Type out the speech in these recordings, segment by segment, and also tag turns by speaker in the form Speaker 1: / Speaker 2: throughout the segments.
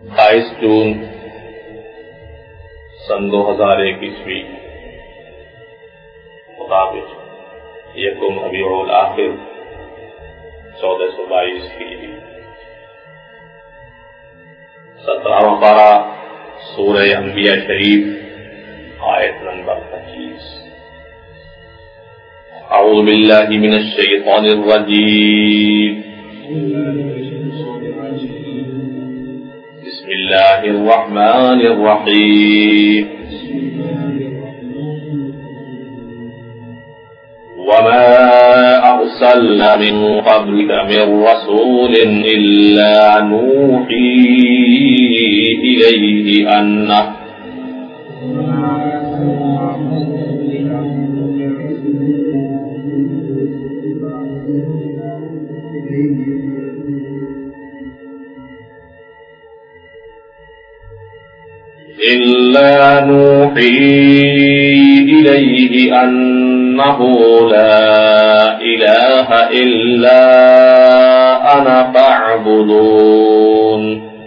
Speaker 1: 22 جون سن 2001 مطابق 1 ربیع الاخر 1422 ہجری 17واں پارہ سورہ انبیاء شریف آیت نمبر 25. اعوذ باللہ من الشیطان الرجیم. بسم اللہ الرحمن الرحیم. وما أرسلنا من قبلك من رسول إلا نوحي إليه أنه أنه لا إله إلا أنا فاعبدون.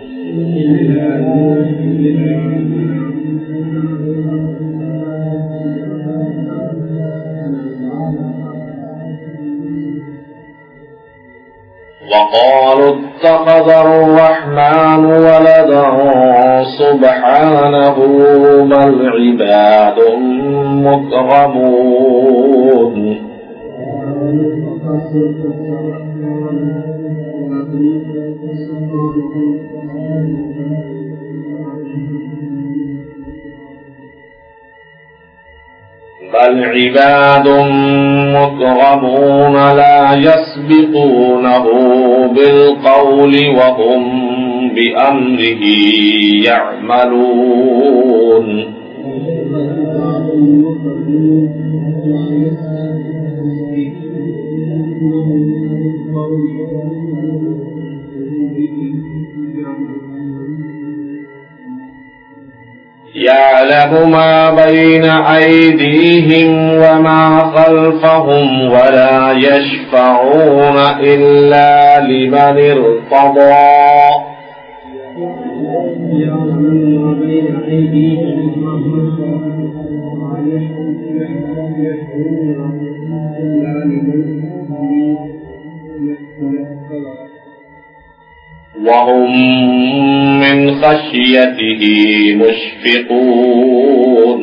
Speaker 1: وقالوا اتخذ الرحمن ولدا سبحانه بل عباد مكرمون. بل عباد مكرمون لا يسبقونه بالقول وهم بأمره يعملون. يعلم ما بين أيديهم وما خلفهم ولا يشفعون إلا لمن ارتضى. وهم من خشيته مشفقون.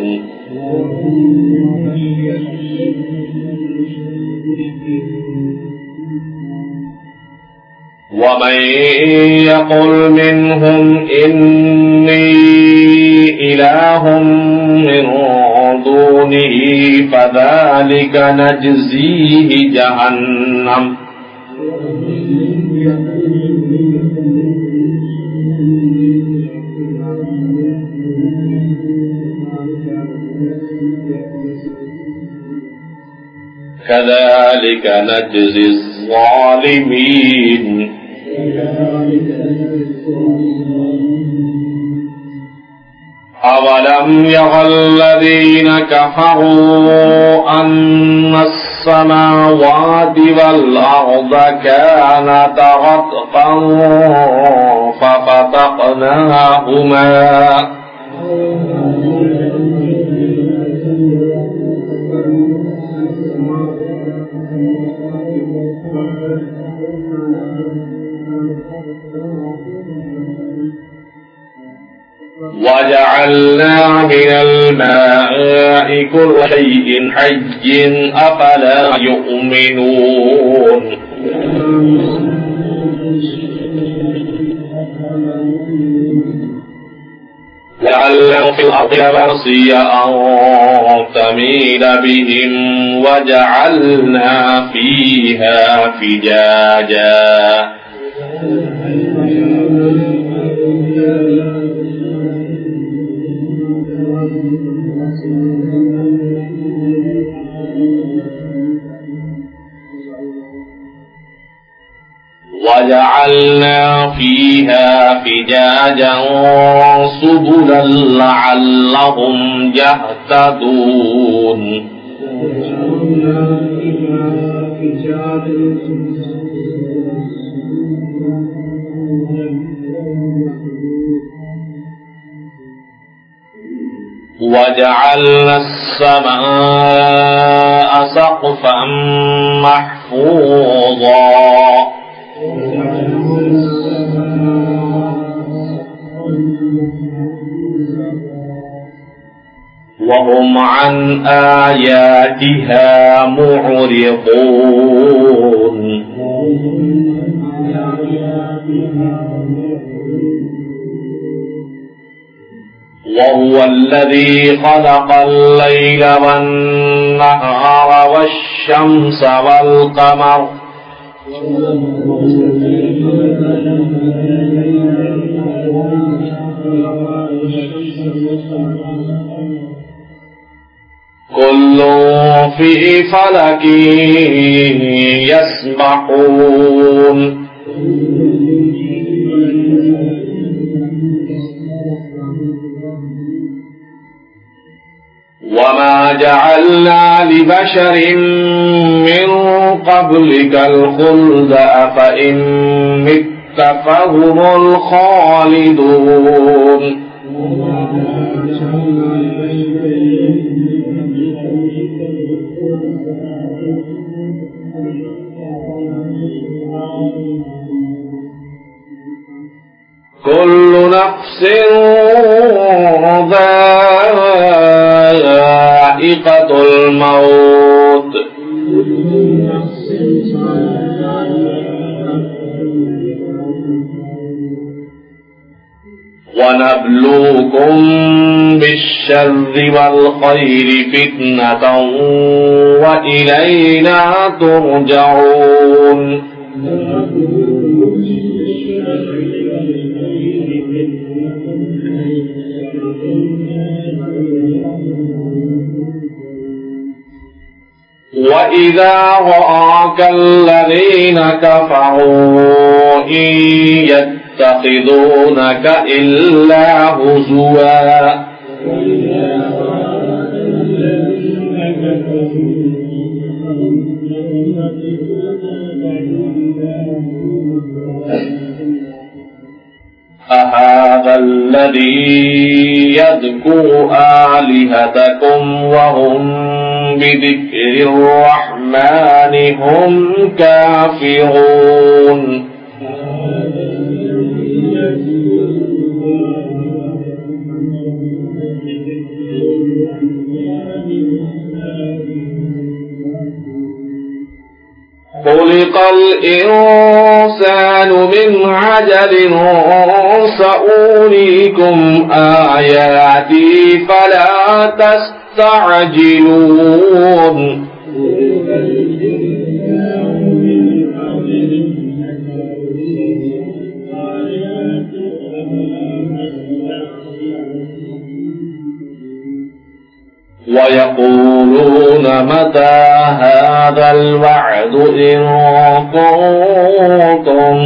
Speaker 1: ومن يقل منهم إني إله من دونه فذلك نجزيه جهنم كذلك نجزي الظالمين. أولم يرى الذين كفروا أن السماوات والأرض كانتا رتقا ففتقناهما وجعلنا من الماء كل شيء حي أفلا يؤمنون. وجعلنا في الأرض رواسي أن تميد بهم وجعلنا فيها فجاجا. وجعلنا فيها فجاجا سبلا لعلهم يهتدون. وجعلنا السماء سقفا محفوظا وهم عن آياتها معرضون وهو الذي خلق الليل والنهار والشمس والقمر كل في فلك يسبحون وما جعلنا لبشر من قبلك الخلد أفإن مت فهم الخالدون كل نفس ذائقة الموت ونبلوكم بالشر والخير فتنة وإلينا ترجعون وإذا رآك الذين كفروا إن يتخذونك إلا هزوا أهذا الذي يذكر آلهتكم وهم بذكر الرحمن هم كافرون خلق الإنسان من عجل سأريكم آياتي فلا تستعجلون ويقولون متى هذا الوعد إن كنتم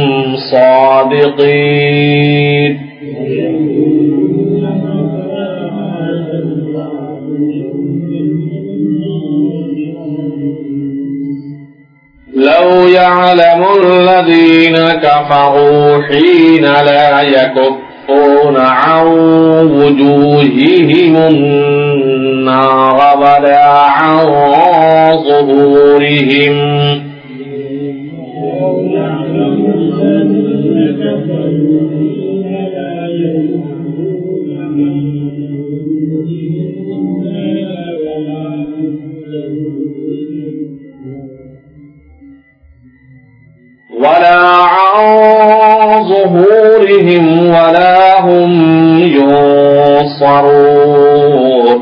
Speaker 1: صادقين لو يعلم الذين كفروا حين لا يكفون عن وجوههم النار ولا عن ظهورهم ولا هم ينصرون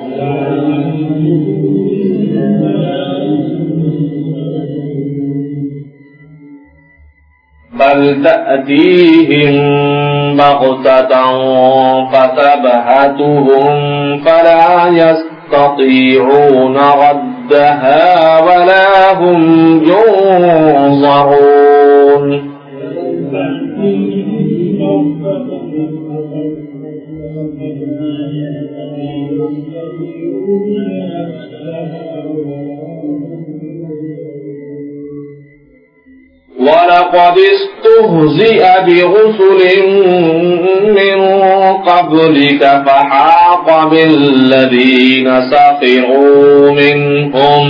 Speaker 1: بل تأتيهم بغتة فتبهتهم فلا يستطيعون ردها ولا هم ينظرون ولقد استهزئ برسل من قبلك فحاق بالذين سخروا منهم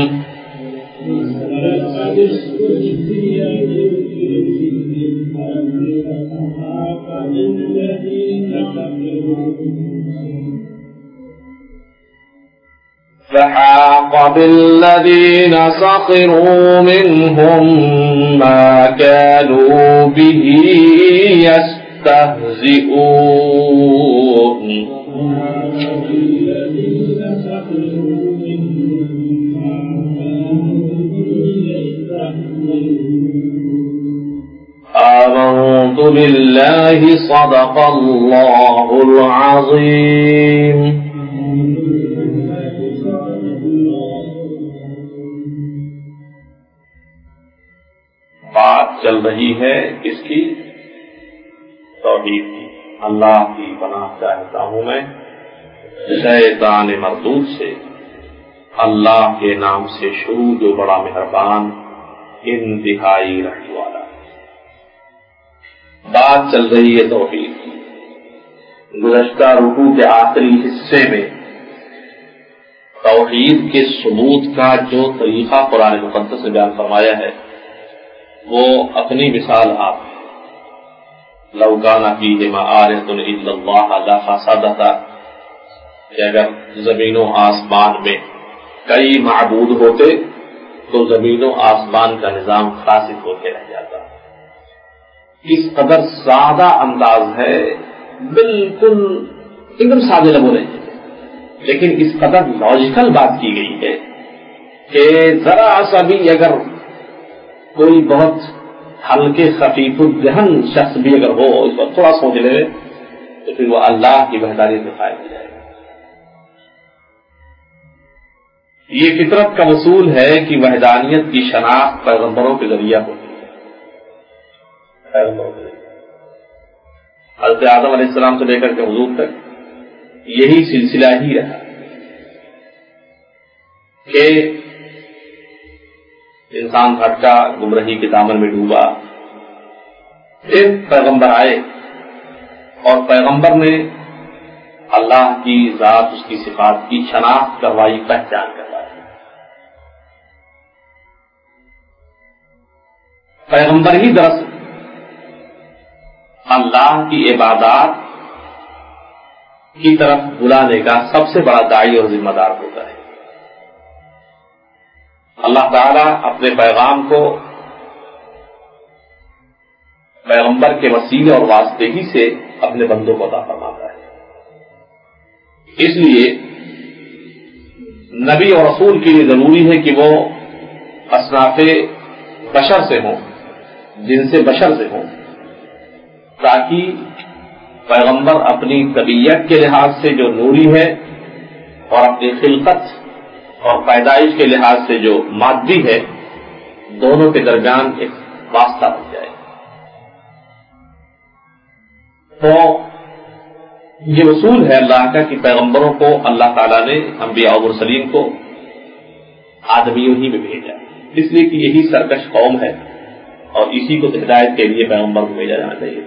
Speaker 1: ما كانوا به يستهزئون. آمنت بالله صدق الله العظيم. بات چل رہی ہے اس کی توحید کی. اللہ کی پناہ چاہتا ہوں میں شیطان مردود سے. اللہ کے نام سے شروع جو بڑا مہربان انتہائی رحم والا. بات چل رہی ہے توحید کی. گزشتہ رکوع کے آخری حصے میں توحید کے ثبوت کا جو طریقہ قرآن مقدس نے بیان فرمایا ہے وہ اپنی مثال آپ لو کان فیہما آلہۃ الا اللہ لفسدتا کہ اگر زمین و آسمان میں کئی معبود ہوتے تو زمین و آسمان کا نظام فاسد ہو کے رہ جاتا. اس قدر سادہ انداز ہے, بالکل ایک دم سادے لبوں نہیں, لیکن اس قدر لاجیکل بات کی گئی ہے کہ ذرا سا بھی اگر کوئی بہت ہلکے خفیف الذہن شخص بھی اگر ہو اس پر تھوڑا سوچ لے تو پھر وہ اللہ کی وحدانیت میں قائم ہو جائے گا. یہ فطرت کا اصول ہے کہ وحدانیت کی شناخت پیغمبروں کے ذریعہ ہوتی ہے. حضرت آدم علیہ السلام سے لے کر کے حضور تک یہی سلسلہ ہی رہا کہ انسان بھٹکا, گمراہی کے دامن میں ڈوبا, پھر پیغمبر آئے اور پیغمبر نے اللہ کی ذات, اس کی صفات کی شناخت کروائی, پہچان کروائی. پیغمبر ہی دراصل اللہ کی عبادات کی طرف بلانے کا سب سے بڑا داعی اور ذمہ دار ہوتا ہے. اللہ تعالیٰ اپنے پیغام کو پیغمبر کے وسیلے اور واسطے ہی سے اپنے بندوں کو عطا فرماتا ہے. اس لیے نبی اور رسول کے لیے ضروری ہے کہ وہ اصناف بشر سے ہوں, جن سے بشر سے ہوں, تاکہ پیغمبر اپنی طبیعت کے لحاظ سے جو نوری ہے اور اپنی خلقت اور پیدائش کے لحاظ سے جو مادی ہے, دونوں کے درمیان ایک واسطہ بن جائے. تو یہ اصول ہے اللہ کا کہ پیغمبروں کو اللہ تعالیٰ نے انبیاء و مرسلین کو آدمیوں ہی میں بھیجا, اس لیے کہ یہی سرکش قوم ہے اور اسی کو ہدایت کے لیے پیغمبر کو بھیجا جانا چاہیے.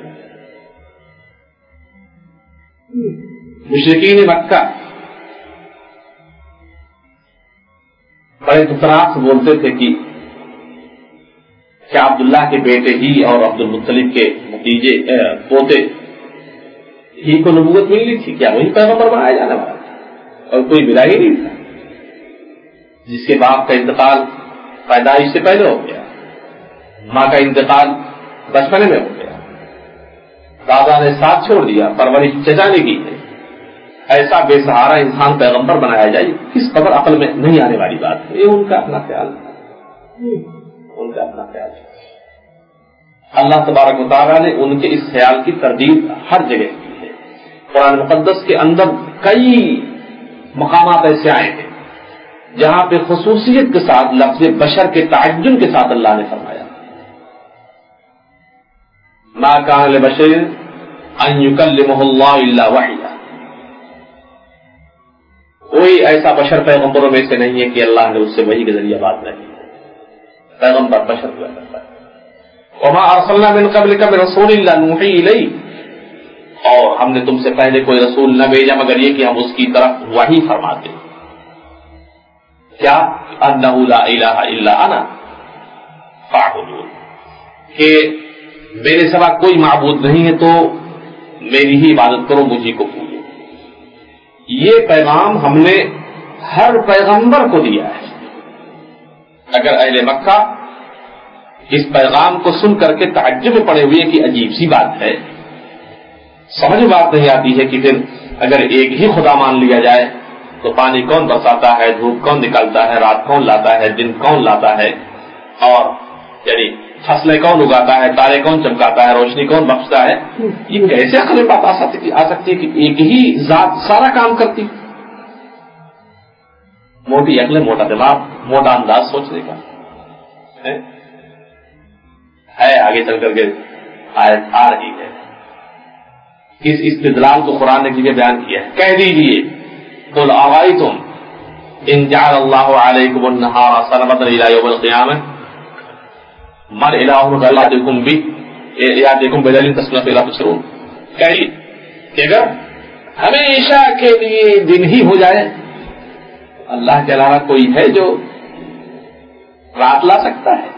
Speaker 1: مشرکین مکہ بڑے دفرات سے بولتے تھے کہ کیا عبداللہ کے بیٹے ہی اور عبد المطلب کے بھتیجے پوتے ہی کو نبوت ملی تھی, کیا وہی پیغمبر بنایا جانے والا تھا؟ اور کوئی ملا ہی نہیں تھا جس کے باپ کا انتقال پیدائش سے پہلے ہو گیا, ماں کا انتقال بچپنے میں ہو گیا, دادا نے ساتھ چھوڑ دیا, پرورش چچا نے کی ہے. ایسا بے سہارا انسان پیغمبر بنایا جائے, کس قدر عقل میں نہیں آنے والی بات ہے. یہ ان کا اپنا خیال تھا, ان کا اپنا خیال تھا. اللہ تبارک و تعالیٰ نے ان کے اس خیال کی تردید ہر جگہ کی ہے. قرآن مقدس کے اندر کئی مقامات ایسے آئے ہیں جہاں پہ خصوصیت کے ساتھ لفظ بشر کے تعین کے ساتھ اللہ نے فرمایا ما کان لبشر ان یکلمہ اللہ الا وحیا. کوئی ایسا بشر پیغمبروں میں سے نہیں ہے کہ اللہ نے اس سے وحی کے ذریعے بات نہیں. پیغمبر بشر ہوا کرتا ہے. وما ارسلنا من قبلک من رسول الا نوحی الیہ. اور ہم نے تم سے پہلے کوئی رسول نہ بھیجا مگر یہ کہ ہم اس کی طرف وحی فرماتے ہیں. کیا؟ انہ لا الہ الا انا فاعبدون، کہ میرے سوا کوئی معبود نہیں ہے تو میری ہی عبادت کرو، مجھے کو پوجو. یہ پیغام ہم نے ہر پیغمبر کو دیا ہے. اگر اہل مکہ اس پیغام کو سن کر کے تعجب میں پڑے ہوئے کہ عجیب سی بات ہے، سمجھ میں بات نہیں آتی ہے کہ پھر اگر ایک ہی خدا مان لیا جائے تو پانی کون برساتا ہے، دھوپ کون نکالتا ہے، رات کون لاتا ہے، دن کون لاتا ہے، اور یعنی فصلیں کون اگاتا ہے، تارے کون چمکاتا ہے، روشنی کون بخشتا ہے، یہ کیسے عقل میں بات آ سکتی ہے کہ ایک ہی ذات سارا کام کرتی. موٹی عقل، موٹا دماغ، موٹا انداز سوچنے کا ہے. آگے چل کر کے آیت آ رہی ہے. اس استدلال کو قرآن نے کیسے بیان کیا ہے؟ کہہ دیجیے قل ارأیتم ان جعل اللہ علیکم النہار سرمدا الی یوم القیامہ من الہ غیر یاتیکم بلیل تسکنون فیہ تبصرون. کہیے کہ اگر ہمیشہ کے لیے دن ہی ہو جائے، اللہ کے علاوہ کوئی ہے جو رات لا سکتا ہے؟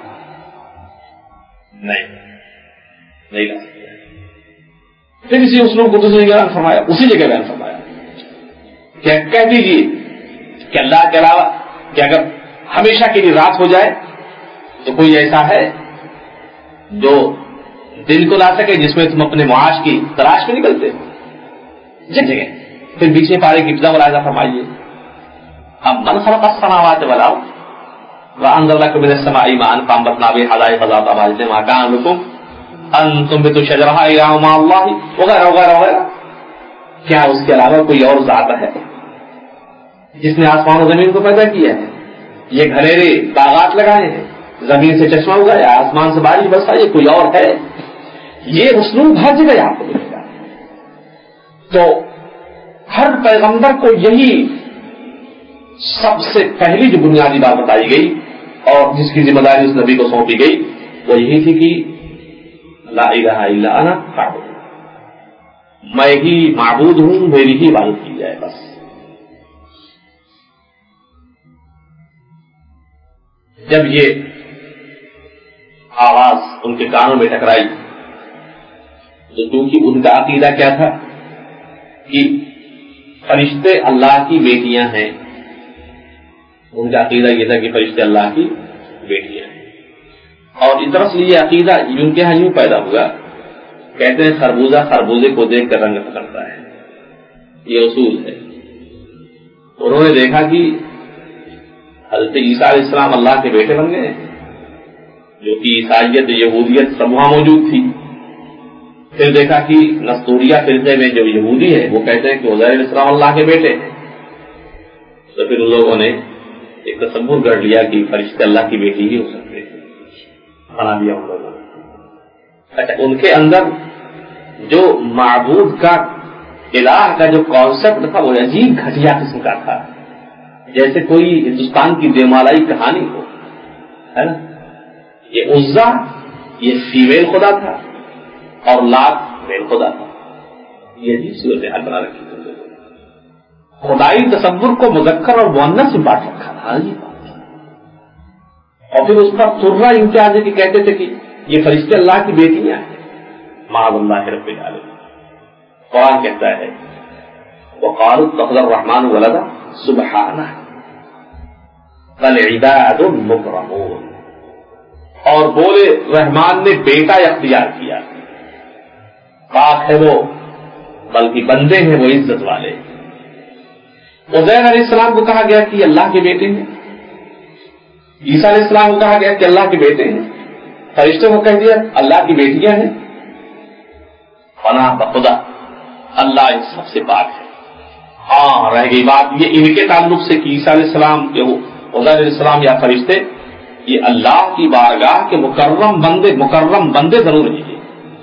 Speaker 1: نہیں لا سکتا. پھر اسی اسلوب کو دوسری جگہ فرمایا، اسی جگہ بیان فرمایا کہ کہہ دیجیے کہ اللہ کے علاوہ کہ اگر ہمیشہ کے لیے رات ہو جائے تو کوئی ایسا ہے جو دن کو لا سکے جس میں تم اپنے معاش کی تلاش میں نکلتے ہو جس جگہ. پھر بیچ میں پارے کی ابتدا ملاحظہ فرمائیے اب من خلق السماوات والارض وانزل لكم من السماء ماء فانبتنا به حدائق ذات بهجة ما كان لكم ان تنبتوا شجرها الا مع الله وغیرہ وغیرہ وغیرہ. کیا اس کے علاوہ کوئی اور ذات ہے جس نے آسمان و زمین کو پیدا کیا ہے، یہ گھریرے باغات لگائے ہیں، زمین سے چشمہ اگایا، آسمان سے بارش برسائی، یہ کوئی اور ہے؟ یہ اسلوب ہر جگہ آپ کو ملے گا. تو ہر پیغمبر کو یہی سب سے پہلی جو بنیادی بات بتائی گئی اور جس کی ذمہ داری اس نبی کو سونپی گئی وہ یہی تھی کہ لا الہ الا انا فاعبدون، میں ہی معبود ہوں، میری ہی عبادت کی جائے بس. جب یہ آواز ان کے کانوں میں ٹکرائی تو کیونکہ ان کا عقیدہ کیا تھا کہ فرشتے اللہ کی بیٹیاں ہیں، ان کا عقیدہ یہ تھا کہ فرشتے اللہ کی بیٹیاں ہیں. اور دراصل یہ عقیدہ ان کے یہاں یوں پیدا ہوا، کہتے ہیں خربوزہ خربوزے کو دیکھ کر رنگ پکڑتا ہے، یہ اصول ہے. انہوں نے دیکھا کہ حضرت عیسیٰ علیہ السلام اللہ کے بیٹے بن گئے ہیں، جو کہ عیسائیت یہودیت سب وہاں موجود تھی. پھر دیکھا کہ نستوریہ فرقے میں جو یہودی ہے وہ کہتے ہیں کہ عزیر علیہ السلام اللہ کے بیٹے ہیں. تو پھر ان لوگوں نے ایک تصور گڑھ لیا کہ فرشتے اللہ کی بیٹی ہی ہو سکتے ہیں، بنا دیا ان لوگوں نے. اچھا، ان کے اندر جو معبود کا الہ کا جو کانسیپٹ تھا وہ عجیب گھٹیا قسم کا تھا، جیسے کوئی ہندوستان کی دیمالائی کہانی ہو، ہے نا. یہ عزا یہ فیمیل خدا تھا اور لات میل خدا تھا. یہ عجیب صورت حال بنا رکھی تھی. خدائی تصور کو مذکر اور مؤنث سے بانٹ رکھا تھا یہ بات. اور پھر اس کا سرا امتیاز ہے کہ کہتے تھے کہ یہ فرشتے اللہ کی بیٹیاں ہیں. معاذ اللہ رب العالمین. قرآن کہتا ہے وقالوا اتخذ الرحمن ولدا سبحانہ بل عباد مکرمون، اور بولے رحمان نے بیٹا اختیار کیا، پاک ہے وہ بلکہ بندے ہیں وہ عزت والے. عزیر علیہ السلام کو کہا گیا کہ اللہ کے بیٹے ہیں، عیسیٰ علیہ السلام کو کہا گیا کہ اللہ کے بیٹے ہیں، فرشتوں کو کہہ دیا اللہ کی بیٹیاں ہیں. پناہ بخدا اللہ ان سب سے پاک ہے. ہاں رہ گئی بات یہ ان کے تعلق سے کہ عیسیٰ علیہ السلام یا عزیر علیہ السلام یا فرشتے یہ اللہ کی بارگاہ کے مکرم بندے ضرور ہیں.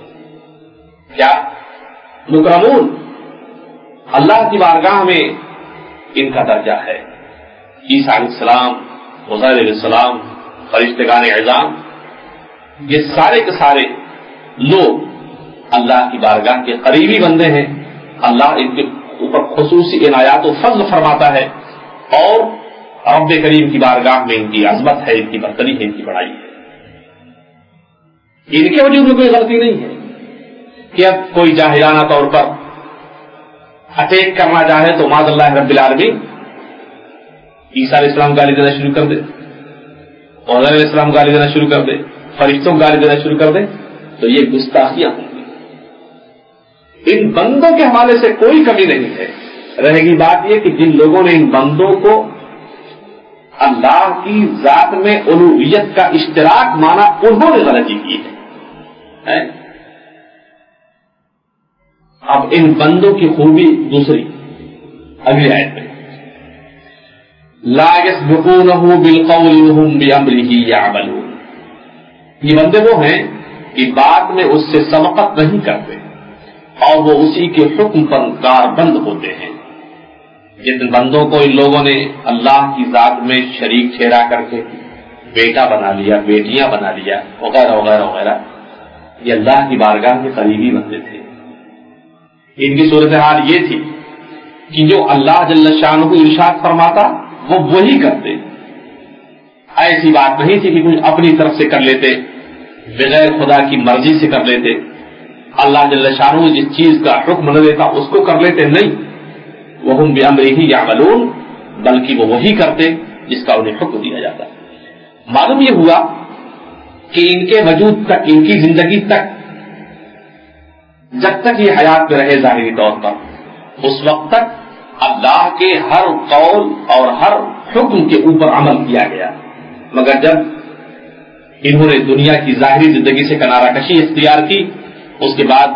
Speaker 1: کیا مکرمون، اللہ کی بارگاہ میں ان کا درجہ ہے. عیسیٰ علیہ السلام، عزیر علیہ السلام، فرشتگان اعظام، یہ سارے کے سارے لوگ اللہ کی بارگاہ کے قریبی بندے ہیں، اللہ ان کے اوپر خصوصی عنایات و فضل فرماتا ہے، اور رب کریم کی بارگاہ میں ان کی عظمت ہے، ان کی برتری ہے، ان کی بڑائی ہے۔ ان کے وجود میں کوئی غلطی نہیں ہے کہ اب کوئی جاہلانہ طور پر اٹیک کرنا چاہے تو معاذ اللہ رب العالمین عیسیٰ علیہ السلام گالی دینا شروع کر دے، اور علیہ السلام گالی دینا شروع کر دے، فرشتوں گالی دینا شروع کر دے، تو یہ گستاخیاں ہوں گی۔ ان بندوں کے حوالے سے کوئی کمی نہیں ہے۔ رہے گی بات یہ کہ جن لوگوں نے ان بندوں کو اللہ کی ذات میں الوہیت کا اشتراک مانا، انہوں نے غلطی کی ہے۔ اب ان بندوں کی خوبی دوسری اگلی آیت میں، لا يسبقونہ بالقول وهم بامرہ یعملون، یہ بندے وہ ہیں کہ بات میں اس سے سبقت نہیں کرتے اور وہ اسی کے حکم پر کاربند ہوتے ہیں۔ جن بندوں کو ان لوگوں نے اللہ کی ذات میں شریک ٹھہرا کر کے بیٹا بنا لیا، بیٹیاں بنا لیا، وغیرہ وغیرہ وغیرہ، یہ اللہ کی بارگاہ کے قریبی بندے تھے۔ ان کی صورتحال یہ تھی کہ جو اللہ جل شانہ کو ارشاد فرماتا وہ وہی کرتے، ایسی بات نہیں تھی کہ کچھ اپنی طرف سے کر لیتے، بغیر خدا کی مرضی سے کر لیتے، اللہ جل شانہ جس چیز کا حکم نہ دیتا اس کو کر لیتے، نہیں، وہم بامرہ یعملون، بلکہ وہ وہی کرتے جس کا انہیں حکم دیا جاتا۔ معلوم یہ ہوا کہ ان کے وجود تک، ان کی زندگی تک، جب تک یہ حیات میں رہے ظاہری طور پر، اس وقت تک اللہ کے ہر قول اور ہر حکم کے اوپر عمل کیا گیا، مگر جب انہوں نے دنیا کی ظاہری زندگی سے کنارہ کشی اختیار کی، اس کے بعد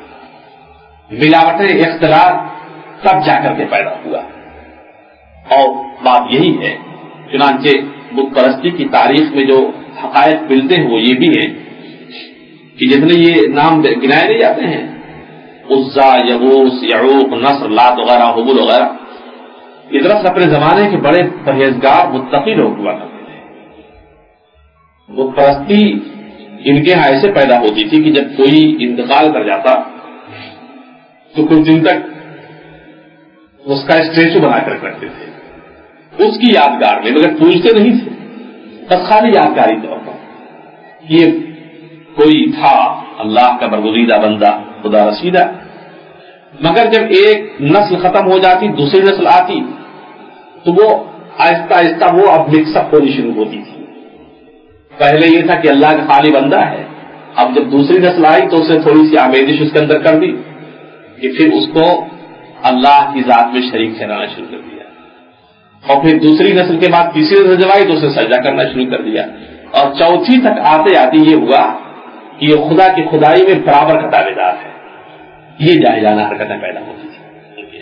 Speaker 1: ملاوٹیں، اختلاط تب جا کر کے پیدا ہوا۔ اور بات یہی ہے، چنانچہ بت پرستی کی تاریخ میں جو حقائق ملتے ہیں وہ یہ بھی ہیں کہ جتنے یہ نام گنائے نہیں جاتے ہیں، عزا، یغوث، یعوق، نصر، لات وغیرہ، حبل وغیرہ، یہ دراصل اپنے زمانے کے بڑے پرہیزگار متقی لوگ ہوا کرتے تھے۔ بت پرستی ان کے یہاں ایسے پیدا ہوتی تھی کہ جب کوئی انتقال کر جاتا تو کچھ دن تک اس کا اسٹیچو بنا کر رکھتے تھے اس کی یادگار میں، مگر پوچھتے نہیں تھے، بس خالی یادگاری طور پر یہ کوئی تھا اللہ کا برگزیدہ بندہ، خدا رسیدہ۔ مگر جب ایک نسل ختم ہو جاتی، دوسری نسل آتی تو وہ آہستہ آہستہ وہ اب مکس اپ ہونی شروع ہوتی تھی۔ پہلے یہ تھا کہ اللہ کا خالی بندہ ہے، اب جب دوسری نسل آئی تو اسے تھوڑی سی آمیزش اس کے اندر کر دی کہ پھر اس کو اللہ کی ذات میں شریک ٹھہرانا شروع کر دیا، اور پھر دوسری نسل کے بعد تیسری نسل جب آئی تو اسے سجدہ کرنا شروع کر دیا، اور چوتھی تک آتے آتے یہ ہوا کہ یہ خدا کی خدائی میں برابر کا دعوے دار ہے۔ یہ جاہلانہ حرکتیں پیدا ہوتی تھی۔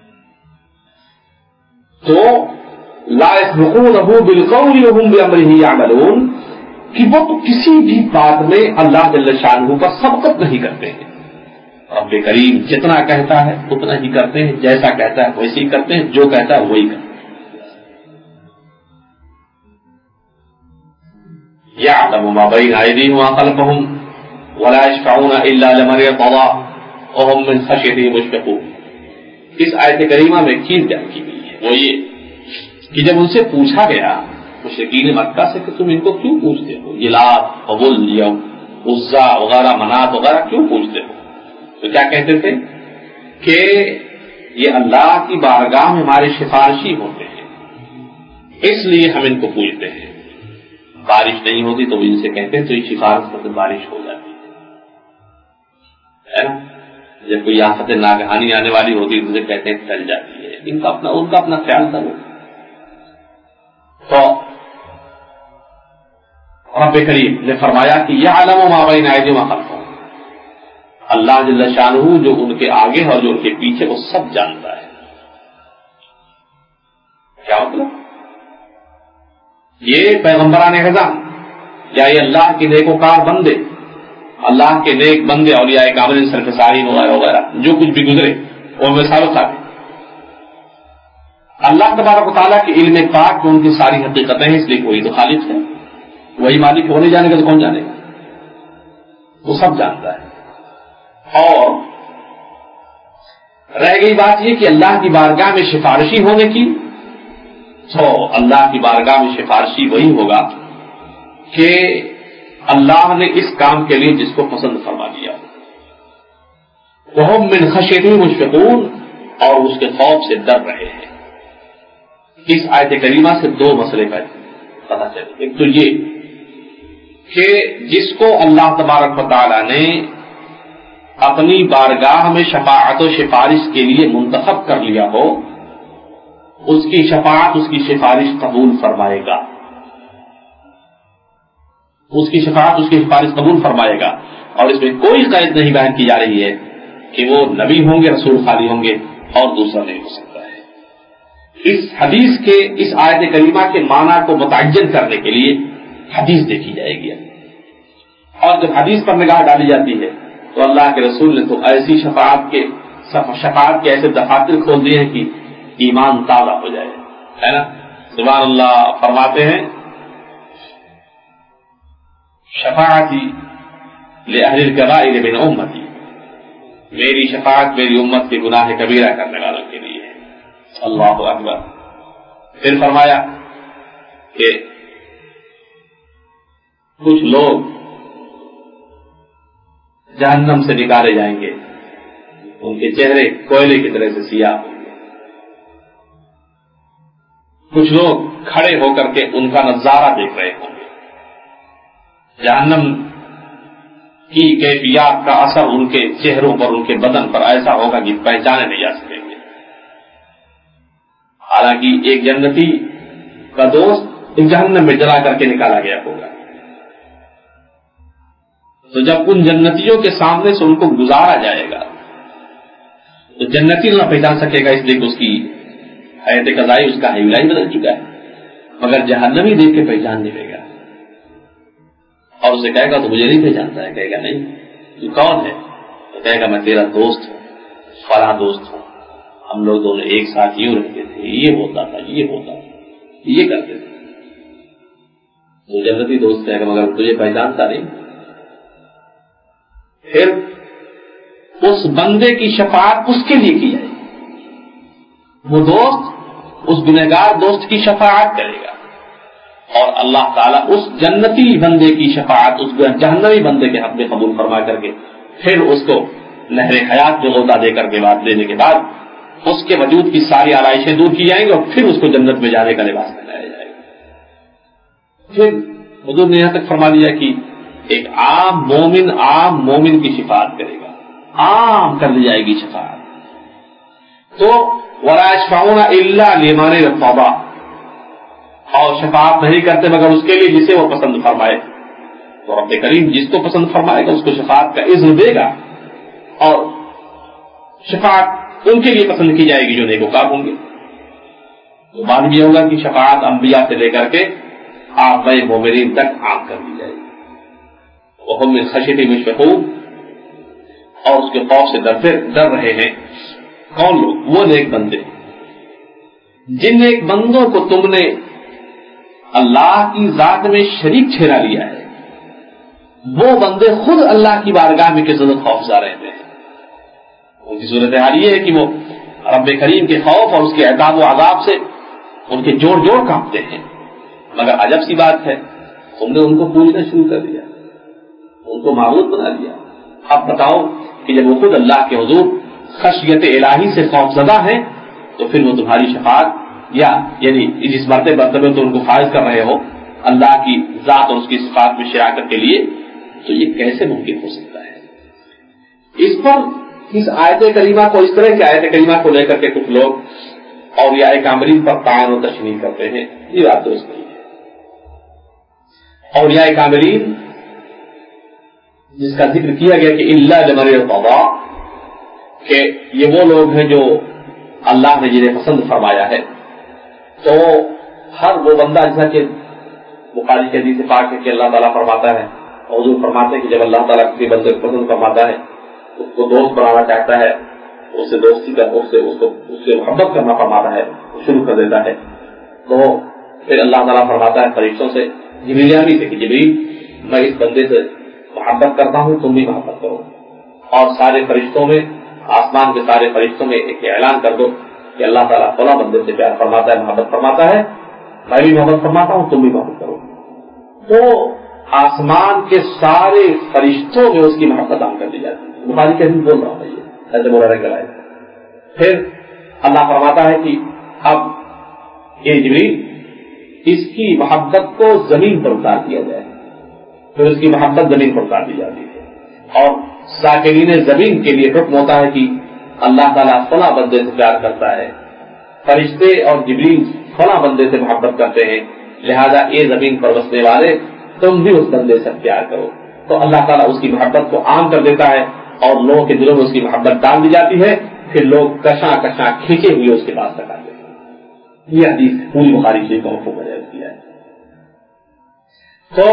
Speaker 1: تو لا يسبقونہ بالقول وهم بامرہ یعملون، کہ وہ تو کسی بھی بات میں اللہ جل شانہ پر سبقت نہیں کرتے ہیں۔ رب کریم جتنا کہتا ہے اتنا ہی کرتے ہیں، جیسا کہتا ہے ویسے ہی کرتے ہیں، جو کہتا ہے وہی کرتے ہیں۔ یعلم ما بین ایدیہم وما خلفہم ولا یشفعون الا لمن ارتضی وهم من خشیتہ مشفقون۔ اس آیت کریمہ میں ایک چیز بیان کی گئی ہے، وہ یہ کہ جب ان سے پوچھا گیا مشرکین مکہ سے کہ تم ان کو کیوں پوچھتے ہو، یہ لات، حبل یا عزا وغیرہ، منات وغیرہ کیوں پوچھتے ہو، تو کیا کہتے تھے کہ یہ اللہ کی بارگاہ میں ہمارے سفارشی ہوتے ہیں، اس لیے ہم ان کو پوچھتے ہیں۔ بارش نہیں ہوتی تو ان سے کہتے ہیں تو یہ سفارش کرتے بارش ہو جاتی ہے نا، جب کوئی آفت ناگہانی آنے والی ہوتی ہے تو اسے کہتے ہیں ٹل جاتی ہے، ان کا اپنا خیال تھا۔ وہ تو رب کریم نے فرمایا کہ یعلم ما بین ایدیہم وما خلفہم، اللہ جل شانہ جو ان کے آگے اور جو ان کے پیچھے وہ سب جانتا ہے۔ کیا مطلب؟ یہ پیغمبران اعظام یا یہ اللہ کے نیکوکار بندے، اللہ کے نیک بندے، اولیاء کاملین، سلف صالحین وغیرہ وغیرہ جو کچھ بھی گزرے وہ میں سالوں تھا، اللہ تبارک و تعالیٰ کے علم پاک میں ان کی ساری حقیقتیں ہیں، اس لیے وہی تو خالق ہے، وہی مالک، وہ نہیں جانے گا تو کون جانے گا، وہ سب جانتا ہے۔ اور رہ گئی بات یہ کہ اللہ کی بارگاہ میں سفارشی ہونے کی، تو اللہ کی بارگاہ میں سفارشی وہی ہوگا کہ اللہ نے اس کام کے لیے جس کو پسند فرما دیا، وَهُمْ مِنْ خَشْيَتِهِ مُشْفِقُونَ، اور اس کے خوف سے ڈر رہے ہیں۔ اس آیت کریمہ سے دو مسئلے کا پتہ چلے، ایک تو یہ کہ جس کو اللہ تبارک و تعالی نے اپنی بارگاہ میں شفاعت و سفارش کے لیے منتخب کر لیا ہو، اس کی شفاعت، اس کی سفارش قبول فرمائے گا، اس کی شفاعت، اس کی سفارش قبول فرمائے گا، اور اس میں کوئی قید نہیں بیان کی جا رہی ہے کہ وہ نبی ہوں گے، رسول خالی ہوں گے اور دوسرا نہیں ہو سکتا ہے۔ اس حدیث کے، اس آیت کریمہ کے معنی کو متعین کرنے کے لیے حدیث دیکھی جائے گی، اور جب حدیث پر نگاہ ڈالی جاتی ہے تو اللہ کے رسول نے تو ایسی شفاعت کے ایسے دفاتر کھول دیے ہیں کہ ایمان تازہ ہو جائے، ہے نا؟ سبحان اللہ۔ فرماتے ہیں شفاعتی لأہل الکبائر من امتی، میری شفاعت میری امت کے گناہ کبیرہ کرنے والوں کے لیے ہے۔ اللہ اکبر۔ پھر فرمایا کہ کچھ لوگ جہنم سے نکالے جائیں گے، ان کے چہرے کوئلے کی طرح سے سیاہ ہوں گے، کچھ لوگ کھڑے ہو کر کے ان کا نظارہ دیکھ رہے ہوں گے، جہنم کی کیفیات کا اثر ان کے چہروں پر، ان کے بدن پر ایسا ہوگا کہ پہچانے نہیں جا سکیں گے۔ حالانکہ ایک جنتی کا دوست جہنم میں جلا کر کے نکالا گیا ہوگا، تو جب ان جنتیوں کے سامنے سے ان کو گزارا جائے گا تو جنتی نہ پہچان سکے گا، اس لیے کہ اس کی حیات قضائی، اس کا حیولہ ہی بدل چکا ہے، مگر جہنمی دیکھ کے پہچان نہیں لے گا، اور اسے کہے گا تو مجھے نہیں پہچانتا ہے، کہے گا نہیں تو کون ہے؟ تو کہے گا میں تیرا دوست ہوں، فلاں دوست ہوں، ہم لوگ دونوں ایک ساتھ یوں رہتے تھے، یہ ہوتا تھا، یہ ہوتا تھا، یہ کرتے تھے۔ تو جنتی دوست کہے گا مگر تجھے پہچانتا نہیں۔ پھر اس بندے کی شفاعت اس کے لیے کی جائے گی، وہ دوست اس گنہگار دوست کی شفاعت کرے گا، اور اللہ تعالیٰ اس جنتی بندے کی شفاعت اس جہنمی بندے کے حق میں قبول فرما کر کے پھر اس کو نہر حیات جو غوطہ دے کر کے بعد دینے کے بعد اس کے وجود کی ساری آلائشیں دور کی جائیں گی، اور پھر اس کو جنت میں جانے کا لباس پہنایا جائے گا۔ پھر حضور نے یہاں تک فرما دیا کہ ایک عام مومن کی شفاعت کرے گا، عام کر دی جائے گی شفاعت۔ تو وَلَا يَشْفَعُونَ إِلَّا لِمَنِ ارْتَضَىٰ، اور شفاعت نہیں کرتے مگر اس کے لیے جسے وہ پسند فرمائے، تو رب کریم جس کو پسند فرمائے گا اس کو شفاعت کا اذن دے گا، اور شفاعت ان کے لیے پسند کی جائے گی جو نیکوکار ہوں گے۔ تو بعد یہ ہوگا کہ شفاعت انبیاء سے لے کر کے آپ مومنین تک عام کر دی جائے گی۔ وَهُمْ مِنْ خَشْيَتِهِ مُشْفِقُونَ، اور اس کے خوف سے ڈر رہے ہیں کون لوگ؟ وہ نیک بندے جن نیک بندوں کو تم نے اللہ کی ذات میں شریک ٹھہرا لیا ہے، وہ بندے خود اللہ کی بارگاہ میں کس قدر خوفزدہ رہتے ہیں۔ ان کی صورتحال یہ ہے کہ وہ رب کریم کے خوف اور اس کے عذاب و عذاب سے ان کے جوڑ کانپتے ہیں، مگر عجب سی بات ہے تم نے ان کو پوجنا شروع کر دیا، ان کو معبود بنا دیا۔ اب بتاؤ کہ جب وہ خود اللہ کے حضور خشیت الہی سے خوفزدہ ہیں تو پھر وہ تمہاری شفاعت یعنی جس مرتبے تو ان کو فائز کر رہے ہو اللہ کی ذات اور اس کی صفات میں شراکت کے لیے، تو یہ کیسے ممکن ہو سکتا ہے؟ اس پر اس آیت کریمہ کو، اس طرح کی آیت کریمہ کو لے کر کے کچھ لوگ اولیاء کاملین پر تعین و تشنیع کرتے ہیں، یہ بات درست نہیں ہے۔ اولیاء کاملین جس کا ذکر کیا گیا کہ الا لمن ارتضیٰ، کہ یہ وہ لوگ ہیں جو اللہ نے جنہیں پسند فرمایا ہے، تو ہر وہ بندہ جیسا کہ بخاری کی حدیث پاک ہے کہ اللہ تعالیٰ فرماتا ہے، حضور فرماتے ہیں کہ جب اللہ تعالیٰ کسی بندے کو پسند فرماتا ہے اس کو دوست بنانا چاہتا ہے، اس سے دوستی کا اس سے محبت کرنا فرماتا ہے، شروع کر دیتا ہے، تو پھر اللہ تعالیٰ فرماتا ہے فرشتوں سے، جبریل سے کہ جبریل میں اس بندے سے محبت کرتا ہوں، تم بھی محبت کرو، اور سارے فرشتوں میں، آسمان کے سارے فرشتوں میں ایک اعلان کر دو کہ اللہ تعالیٰ فلاں بندے سے پیار فرماتا ہے، محبت فرماتا ہے، میں بھی محبت فرماتا ہوں، تم بھی محبت کرو. تو آسمان کے سارے فرشتوں میں اس کی محبت عام کر دی جاتی ہے. بخاری کے حدیث بول رہا ہوں یہ، ایسے بولا رہے گا. پھر اللہ فرماتا ہے کہ اب یہ جبریل اس کی محبت کو زمین پر اتار دیا جائے. پھر اس کی محبت زمین پر اتار دی جاتی ہے اور ساکنین زمین کے لیے حکم ہوتا ہے کہ اللہ تعالیٰ فلاں بندے سے پیار کرتا ہے، فرشتے اور جبریل فلاں بندے سے محبت کرتے ہیں، لہذا یہ زمین پر بسنے والے تم بھی اس بندے سے پیار کرو. تو اللہ تعالیٰ اس کی محبت کو عام کر دیتا ہے اور لوگوں کے دلوں میں اس کی محبت ڈال دی جاتی ہے. پھر لوگ کشاں کشاں کھینچے ہوئے اس کے پاس تک آتے ہیں. یہ حدیث پوری بخاری شریف کا حکم بیان کیا ہے. تو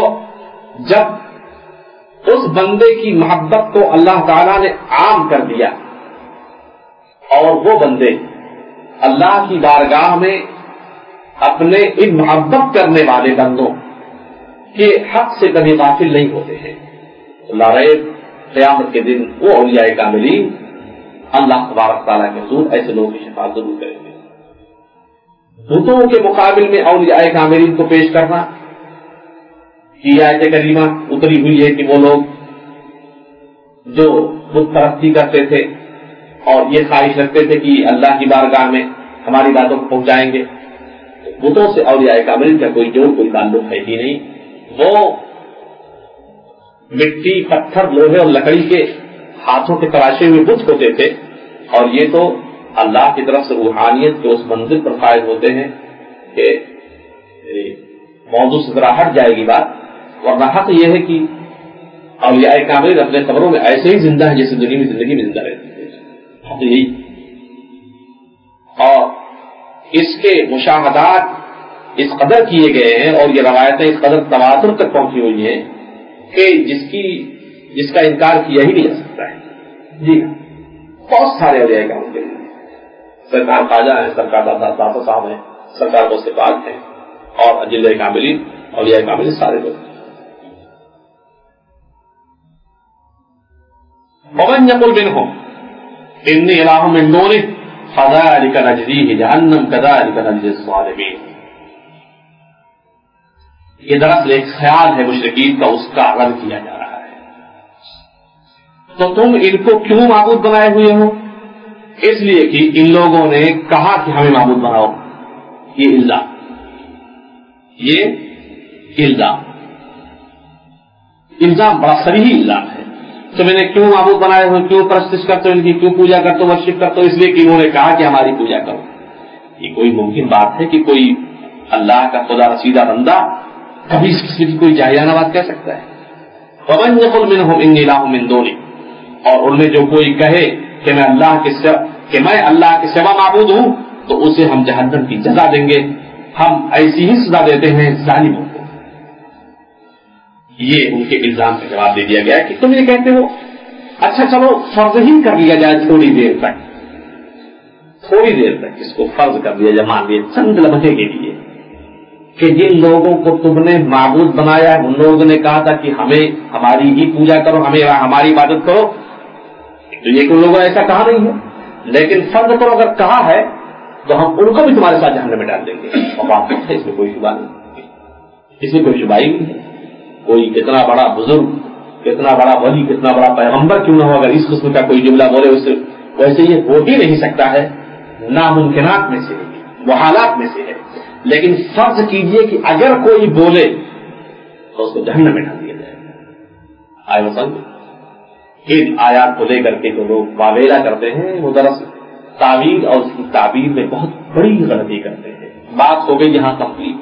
Speaker 1: جب اس بندے کی محبت کو اللہ تعالیٰ نے عام کر دیا اور وہ بندے اللہ کی بارگاہ میں اپنے ان محبت کرنے والے بندوں کے حق سے کبھی غافل نہیں ہوتے ہیں، لا ریب قیامت کے دن وہ اولیاء کاملین اللہ تبارک تعالیٰ کے حضور ایسے لوگوں کی شفاعت ضرور کریں گے. بتوں کے مقابل میں اولیاء کاملین کو پیش کرنا، یہ آیت کریمہ اتری ہوئی ہے کہ وہ لوگ جو بت پرستی کرتے تھے اور یہ خواہش رکھتے تھے کہ اللہ کی بارگاہ میں ہماری باتوں کو پہنچائیں گے، بتوں سے اولیاء کاملین کا کوئی جوڑ کوئی تعلق ہے ہی نہیں. وہ مٹی، پتھر، لوہے اور لکڑی کے ہاتھوں کے تراشے ہوئے بت ہوتے تھے اور یہ تو اللہ کی طرف سے روحانیت کے اس منزل پر فائز ہوتے ہیں کہ موضوع سے ذرا ہٹ جائے گی بات، ورنہ حق یہ ہے کہ اولیاء کاملین اپنے قبروں میں ایسے ہی زندہ ہیں جیسے دنیا میں زندگی میں زندہ رہتے ہیں. حق یہی. اور اس کے مشاہدات اس قدر کیے گئے ہیں اور یہ روایتیں اس قدر تواتر تک پہنچی ہوئی ہیں کہ جس کا انکار کیا ہی نہیں جا سکتا ہے. جی بہت سارے اولیاء کاملین سرکار خواجہ ہیں، سرکار داتا صاحب ہیں، سرکار کو سے پاک ہیں اور اجلیاء کاملین اولیاء کاملین سارے لوگ. ومن يقل منهم إني إله من دونه فذلك نجزيه جهنم كذلك نجزي الظالمين. یہ دراصل ایک خیال ہے مشرکین کا، اس کا رد کیا جا رہا ہے. تو تم ان کو کیوں معبود بنائے ہوئے ہو؟ اس لیے کہ ان لوگوں نے کہا کہ ہمیں معبود بناؤ. یہ الزام بڑا صریح الزام ہے. تو میں نے کیوں معبود بنائے ہوئے، کیوں پرستش کرتے ہو ان کی، کیوں پوجا کرتے ہو، ورشپ کرتے ہو؟ اس لیے کہ انہوں نے کہا کہ ہماری پوجا کرو. یہ کوئی ممکن بات ہے کہ کوئی اللہ کا خدا رسیدہ بندہ کبھی اس قسم کی کوئی جاہلانہ بات کہہ سکتا ہے؟ ومن يقل منهم اني اله من دونه، اور ان میں جو کوئی کہے کہ میں اللہ کے سوا معبود ہوں تو اسے ہم جہنم کی جزا دیں گے. ہم ایسی ہی سزا دیتے ہیں ظالموں کو. یہ ان کے الزام کا جواب دے دیا گیا کہ تم یہ کہتے ہو، اچھا چلو فرض ہی کر لیا جائے تھوڑی دیر تک اس کو فرض کر دیا جائے، مان لیے چند لمحے کے لیے کہ جن لوگوں کو تم نے معبود بنایا ہے ان لوگوں نے کہا تھا کہ ہمیں ہماری ہی پوجا کرو، ہمیں ہماری عبادت کرو. تو یہ کہ ان لوگوں نے ایسا کہا نہیں ہے، لیکن فرض کرو اگر کہا ہے تو ہم ان کو بھی تمہارے ساتھ جہنم میں ڈال دیں گے. اور بات ہے اس میں کوئی شبہ نہیں، اس میں کوئی شبہ ہی نہیں ہے. کوئی کتنا بڑا بزرگ، کتنا بڑا ولی، کتنا بڑا پیغمبر کیوں نہ ہو، اگر اس قسم کا کوئی جملہ بولے اس سے ویسے یہ ہو ہی نہیں سکتا ہے. ناممکنات میں سے ہے، محالات میں سے ہے. لیکن فرض کیجئے کہ اگر کوئی بولے تو اس کو جہنم میں ڈال دیا جائے. آئے وہ سمجھ ان آیات کو لے کر کے جو لوگ واویلا کرتے ہیں وہ دراصل تعویل اور اس کی تعبیر میں بہت بڑی غلطی کرتے ہیں. بات ہو گئی یہاں تخلیق.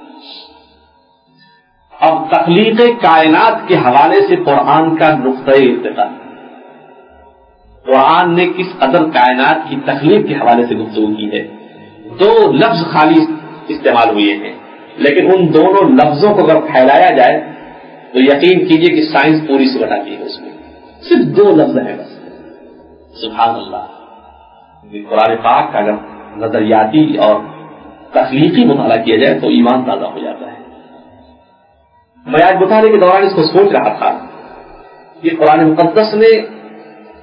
Speaker 1: اب تخلیق کائنات کے حوالے سے قرآن کا نقطۂ ارتقا، قرآن نے کس قدر کائنات کی تخلیق کے حوالے سے گفتگو کی ہے. دو لفظ خالی استعمال ہوئے ہیں، لیکن ان دونوں لفظوں کو اگر پھیلایا جائے تو یقین کیجئے کہ سائنس پوری سے بٹاتی ہے. اس میں صرف دو لفظ ہیں بس. سبحان اللہ. قرآن پاک کا اگر نظریاتی اور تخلیقی مطالعہ کیا جائے تو ایمان تازہ ہو جاتا ہے. میں آج مطالعے کے دوران اس کو سوچ رہا تھا کہ قرآن مقدس نے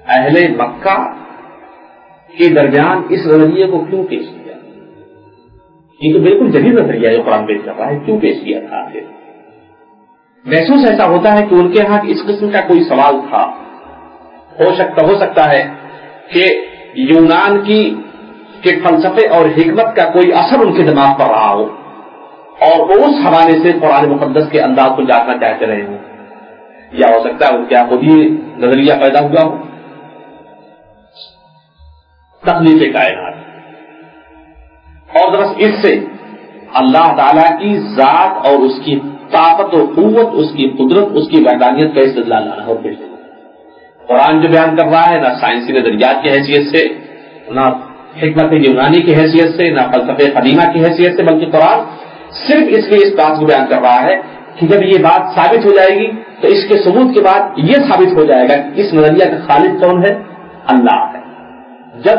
Speaker 1: اہل مکہ کے درمیان اس نظریے کو کیوں پیش کیا؟ یہ تو بالکل جدید نظریہ جو قرآن پیش کر رہا ہے، کیوں پیش کیا تھا؟ آخر محسوس ایسا ہوتا ہے کہ ان کے ہاں اس قسم کا کوئی سوال تھا. ہو سکتا ہے کہ یونان کے فلسفے اور حکمت کا کوئی اثر ان کے دماغ پر رہا ہو اور وہ اس حوالے سے قرآن مقدس کے انداز کو جاننا چاہتے رہے ہوں، یا ہو سکتا ہے کیا خود ہی نظریہ پیدا ہوا ہو تخلیق کائنات. اور دراصل اس سے اللہ تعالی کی ذات اور اس کی طاقت و قوت، اس کی قدرت، اس کی وحدانیت کا استدلال لانا اور پیش دینا. قرآن جو بیان کر رہا ہے نہ سائنسی نظریات کی حیثیت سے، نہ حکمت یونانی کی حیثیت سے، نہ فلسفہ قدیمہ کی حیثیت سے، بلکہ قرآن صرف اس لیے اس بات کو بیان کر رہا ہے کہ جب یہ بات ثابت ہو جائے گی تو اس کے ثبوت کے بعد یہ ثابت ہو جائے گا کہ اس نظریہ کا خالق کون ہے؟ اللہ ہے. جب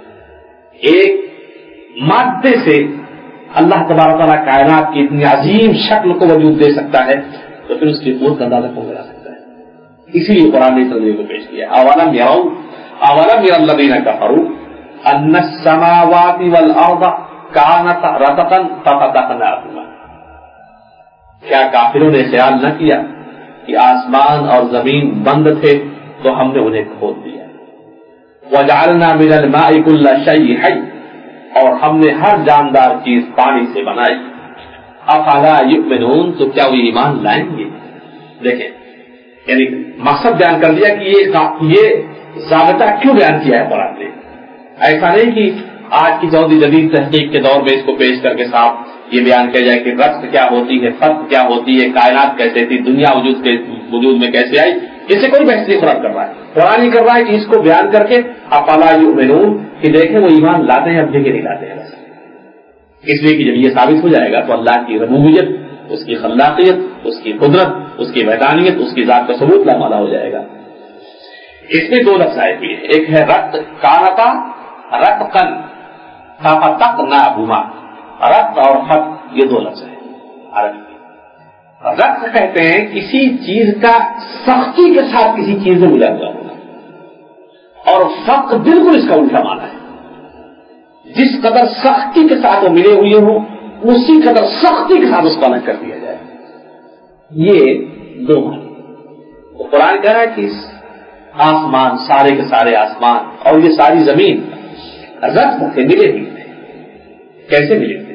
Speaker 1: ایک مادے سے اللہ تبارک تعالیٰ کائنات کی اتنی عظیم شکل کو وجود دے سکتا ہے تو پھر اس کی قوت کا اندازہ کون لگا سکتا ہے؟ اسی لیے قرآن نے اس نظریے کو پیش کیا. اولم يروا الذین کفروا ان السماوات والارض كانتا رتقا ففتقناهما. کیا کافروں نے خیال نہ کیا کہ آسمان اور زمین بند تھے تو ہم نے انہیں کھول دیا. وجعلنا من الماء كل شيء حي، اور ہم نے ہر جاندار چیز پانی سے بنائی. افلا یؤمنون، تو کیا وہ ایمان لائیں گے؟ دیکھیں، یعنی مقصد بیان کر دیا کہ یہ ضابطہ کیوں بیان کیا ہے قرآن نے. ایسا نہیں کہ آج کی جدید تحقیق کے دور میں اس کو پیش کر کے صاحب یہ بیان کیا جائے کہ رقص کیا ہوتی ہے، فرق کیا ہوتی ہے، کائنات کیسے تھی، دنیا وجود میں کیسے آئی. اس سے کوئی بحث نہیں قرآن کر رہا ہے. قرآن ہی کر رہا ہے کہ اس کو بیان کر کے افلا یؤمنون کہ دیکھیں وہ ایمان لاتے ہیں اب کہ نہیں لاتے ہیں. بس اس لیے کہ جب یہ ثابت ہو جائے گا تو اللہ کی ربوبیت، اس کی خلاقیت، اس کی قدرت، اس کی وحدانیت، اس کی ذات کا ثبوت لامعنی ہو جائے گا. اس میں دو لفظ آئے ہوئے ہیں، ایک ہے رت کانتا رتقن ففتقناہما. رت اور خط یہ دو لفظ ہیں عربی میں. رت کہتے ہیں کسی چیز کا سختی کے ساتھ کسی چیز میں ملا ہوا ہونا، اور فق بالکل اس کا الٹا مانا ہے. جس قدر سختی کے ساتھ وہ ملے ہوئے ہوں اسی قدر سختی کے ساتھ اس کو الگ کر دیا جائے. یہ دو معنی. قرآن کہہ رہا ہے کہ آسمان، سارے کے سارے آسمان اور یہ ساری زمین رت سے ملے ہوئے تھے. کیسے ملے تھے؟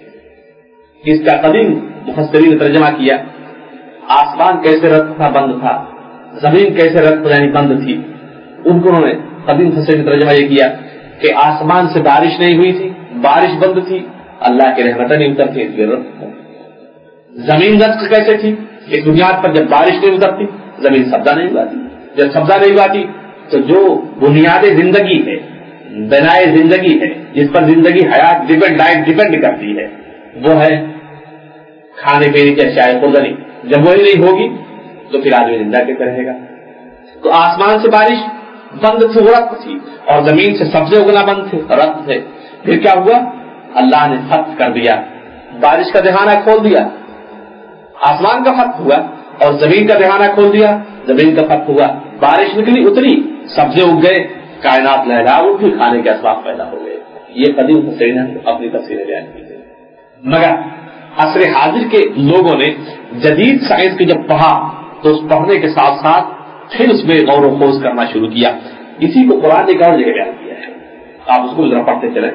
Speaker 1: اس کا قدیم مفسرین نے ترجمہ کیا. آسمان کیسے رت تھا، بند تھا، زمین کیسے رت یعنی بند تھی. ان کو انہوں نے قدیم مفسرین نے ترجمہ یہ کیا کہ آسمان سے بارش نہیں ہوئی تھی، بارش بند تھی، اللہ کے رحمتیں نہیں اترتی اس لیے رت تھا. زمین رت کیسے تھی؟ اس بنیاد پر جب بارش نہیں اترتی زمین سبزہ نہیں اگاتی. جب سبزہ نہیں اگاتی تو جو بنیاد زندگی ہے، بنائے زندگی ہے، جس پر زندگی حیات ڈیپینڈ کرتی ہے، وہ ہے کھانے پینے کی اشیاء خوردنی. جب وہی نہیں ہوگی تو پھر آدمی زندہ کیسے رہے گا؟ تو آسمان سے بارش بند تھی، رت تھی، اور زمین سے سبزے اگنا بند تھے، رت تھے. پھر کیا ہوا؟ اللہ نے فتح کر دیا، بارش کا دہانہ کھول دیا. آسمان کا فتح ہوا اور زمین کا دہانہ کھول دیا، زمین کا فتح ہوا، بارش نکلی اتری، سبزے اگ گئے، کائنات لہرا اٹھی، کھانے کے اسباب پیدا ہو گئے. یہ قدیم مفسرین نے اپنی تفسیریں بیان کی ہیں. مگر عصر حاضر کے لوگوں نے جدید سائنس کی جب پڑھا تو اس پڑھنے کے ساتھ ساتھ پھر اس میں غور و خوض کرنا شروع کیا. اسی کو قرآن نے ایک اور جگہ بیان کیا ہے، آپ اس کو ذرا پڑھتے چلیں.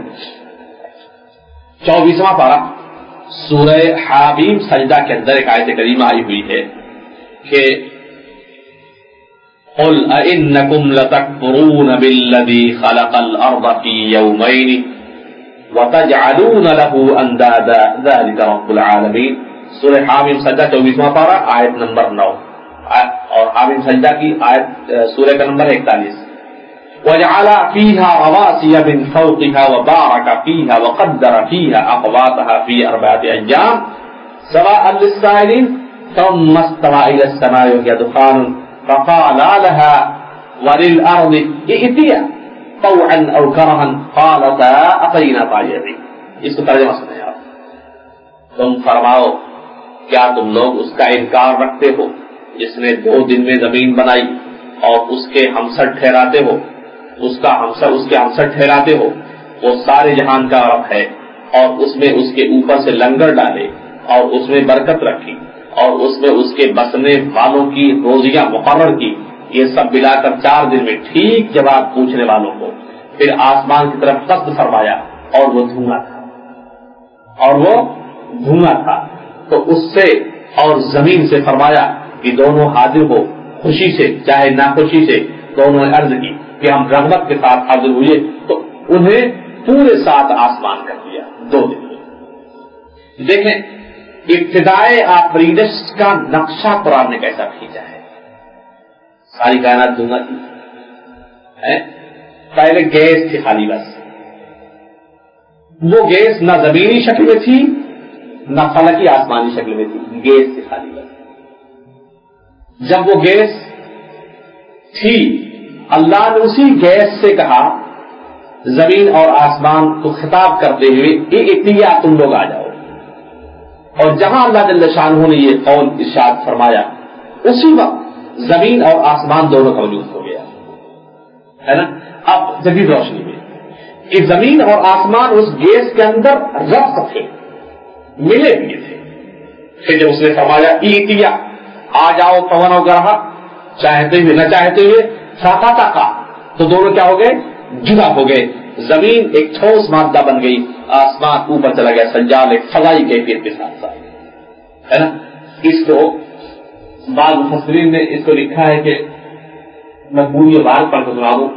Speaker 1: 24واں پارہ سورہ حامیم سجدہ کے اندر ایک آیت کریمہ آئی ہوئی ہے کہ قل أئنكم لتكفرون بالذي خلق الأرض في يومين وتجعلون له أندادا ذلك رب العالمين. سورہ حامیم سجدہ 24واں پارہ آیت نمبر 9 اور حامیم سجدہ کی آیت سورہ کا نمبر 41. وجعل فيها رواسي من فوقها وبارك فيها وقدر فيها أقواتها في 4 أيام سواء للسائلين ثم استوى إلى السماء وهي دخان فقال لها وللأرض ائتيا طوعا أو كرها قالتا أتينا طائعين. اس کو ترجمہ سنیں آپ. تم فرماؤ کیا تم لوگ اس کا انکار رکھتے ہو جس نے 2 دن میں زمین بنائی اور اس کے ہمسر ٹھہراتے ہو، اس کے ہمسر ٹھہراتے ہو، وہ سارے جہان کا رب ہے، اور اس میں اس کے اوپر سے لنگر ڈالے اور اس میں برکت رکھی اور اس میں اس کے بسنے والوں کی روزیاں مقرر کی، یہ سب ملا کر 4 دن میں ٹھیک جواب پوچھنے والوں کو پھر آسمان کی طرف قصد فرمایا اور وہ دھواں تھا، تو اس سے اور زمین سے فرمایا کہ دونوں حاضر ہو، خوشی سے چاہے ناخوشی سے، دونوں نے عرض کی کہ ہم رغبت کے ساتھ حاضر ہوئے، تو انہیں پورے 7 آسمان کر دیا 2 دن میں۔ دیکھیں ابتدائے آفریدش کا نقشہ قرآن نے کیسا کھینچا ہے۔ ساری کائنات دھواں تھی، پہلے گیس تھی خالی، بس وہ گیس نہ زمینی شکل میں تھی نہ فلکی آسمانی شکل میں تھی، گیس تھی خالی بس۔ جب وہ گیس تھی، اللہ نے اسی گیس سے کہا زمین اور آسمان کو خطاب کرتے ہوئے اتیا تم لوگ آ جاؤ، اور جہاں اللہ جل شانہ نے یہ قول ارشاد فرمایا اسی وقت زمین اور آسمان دونوں کا وجود ہو گیا ہے نا۔ اب جدید روشنی میں کہ زمین اور آسمان اس گیس کے اندر ربط تھے، ملے ہوئے تھے، پھر جب اس نے فرمایا اتیا آ جاؤ پون و گرہ، چاہتے ہوئے نہ چاہتے ہوئے، ساقاتا کا، تو دونوں کیا ہو گئے؟ جدا ہو گئے۔ زمین ایک ٹھوس مادہ بن گئی، آسمان اوپر چلا گیا سنجال ایک فضائی کیفیت کے ساتھ ساتھ، ہے نا۔ اس کو بعض مفسرین نے اس کو لکھا ہے کہ مقبولی بات پڑھ کے سنا دوں،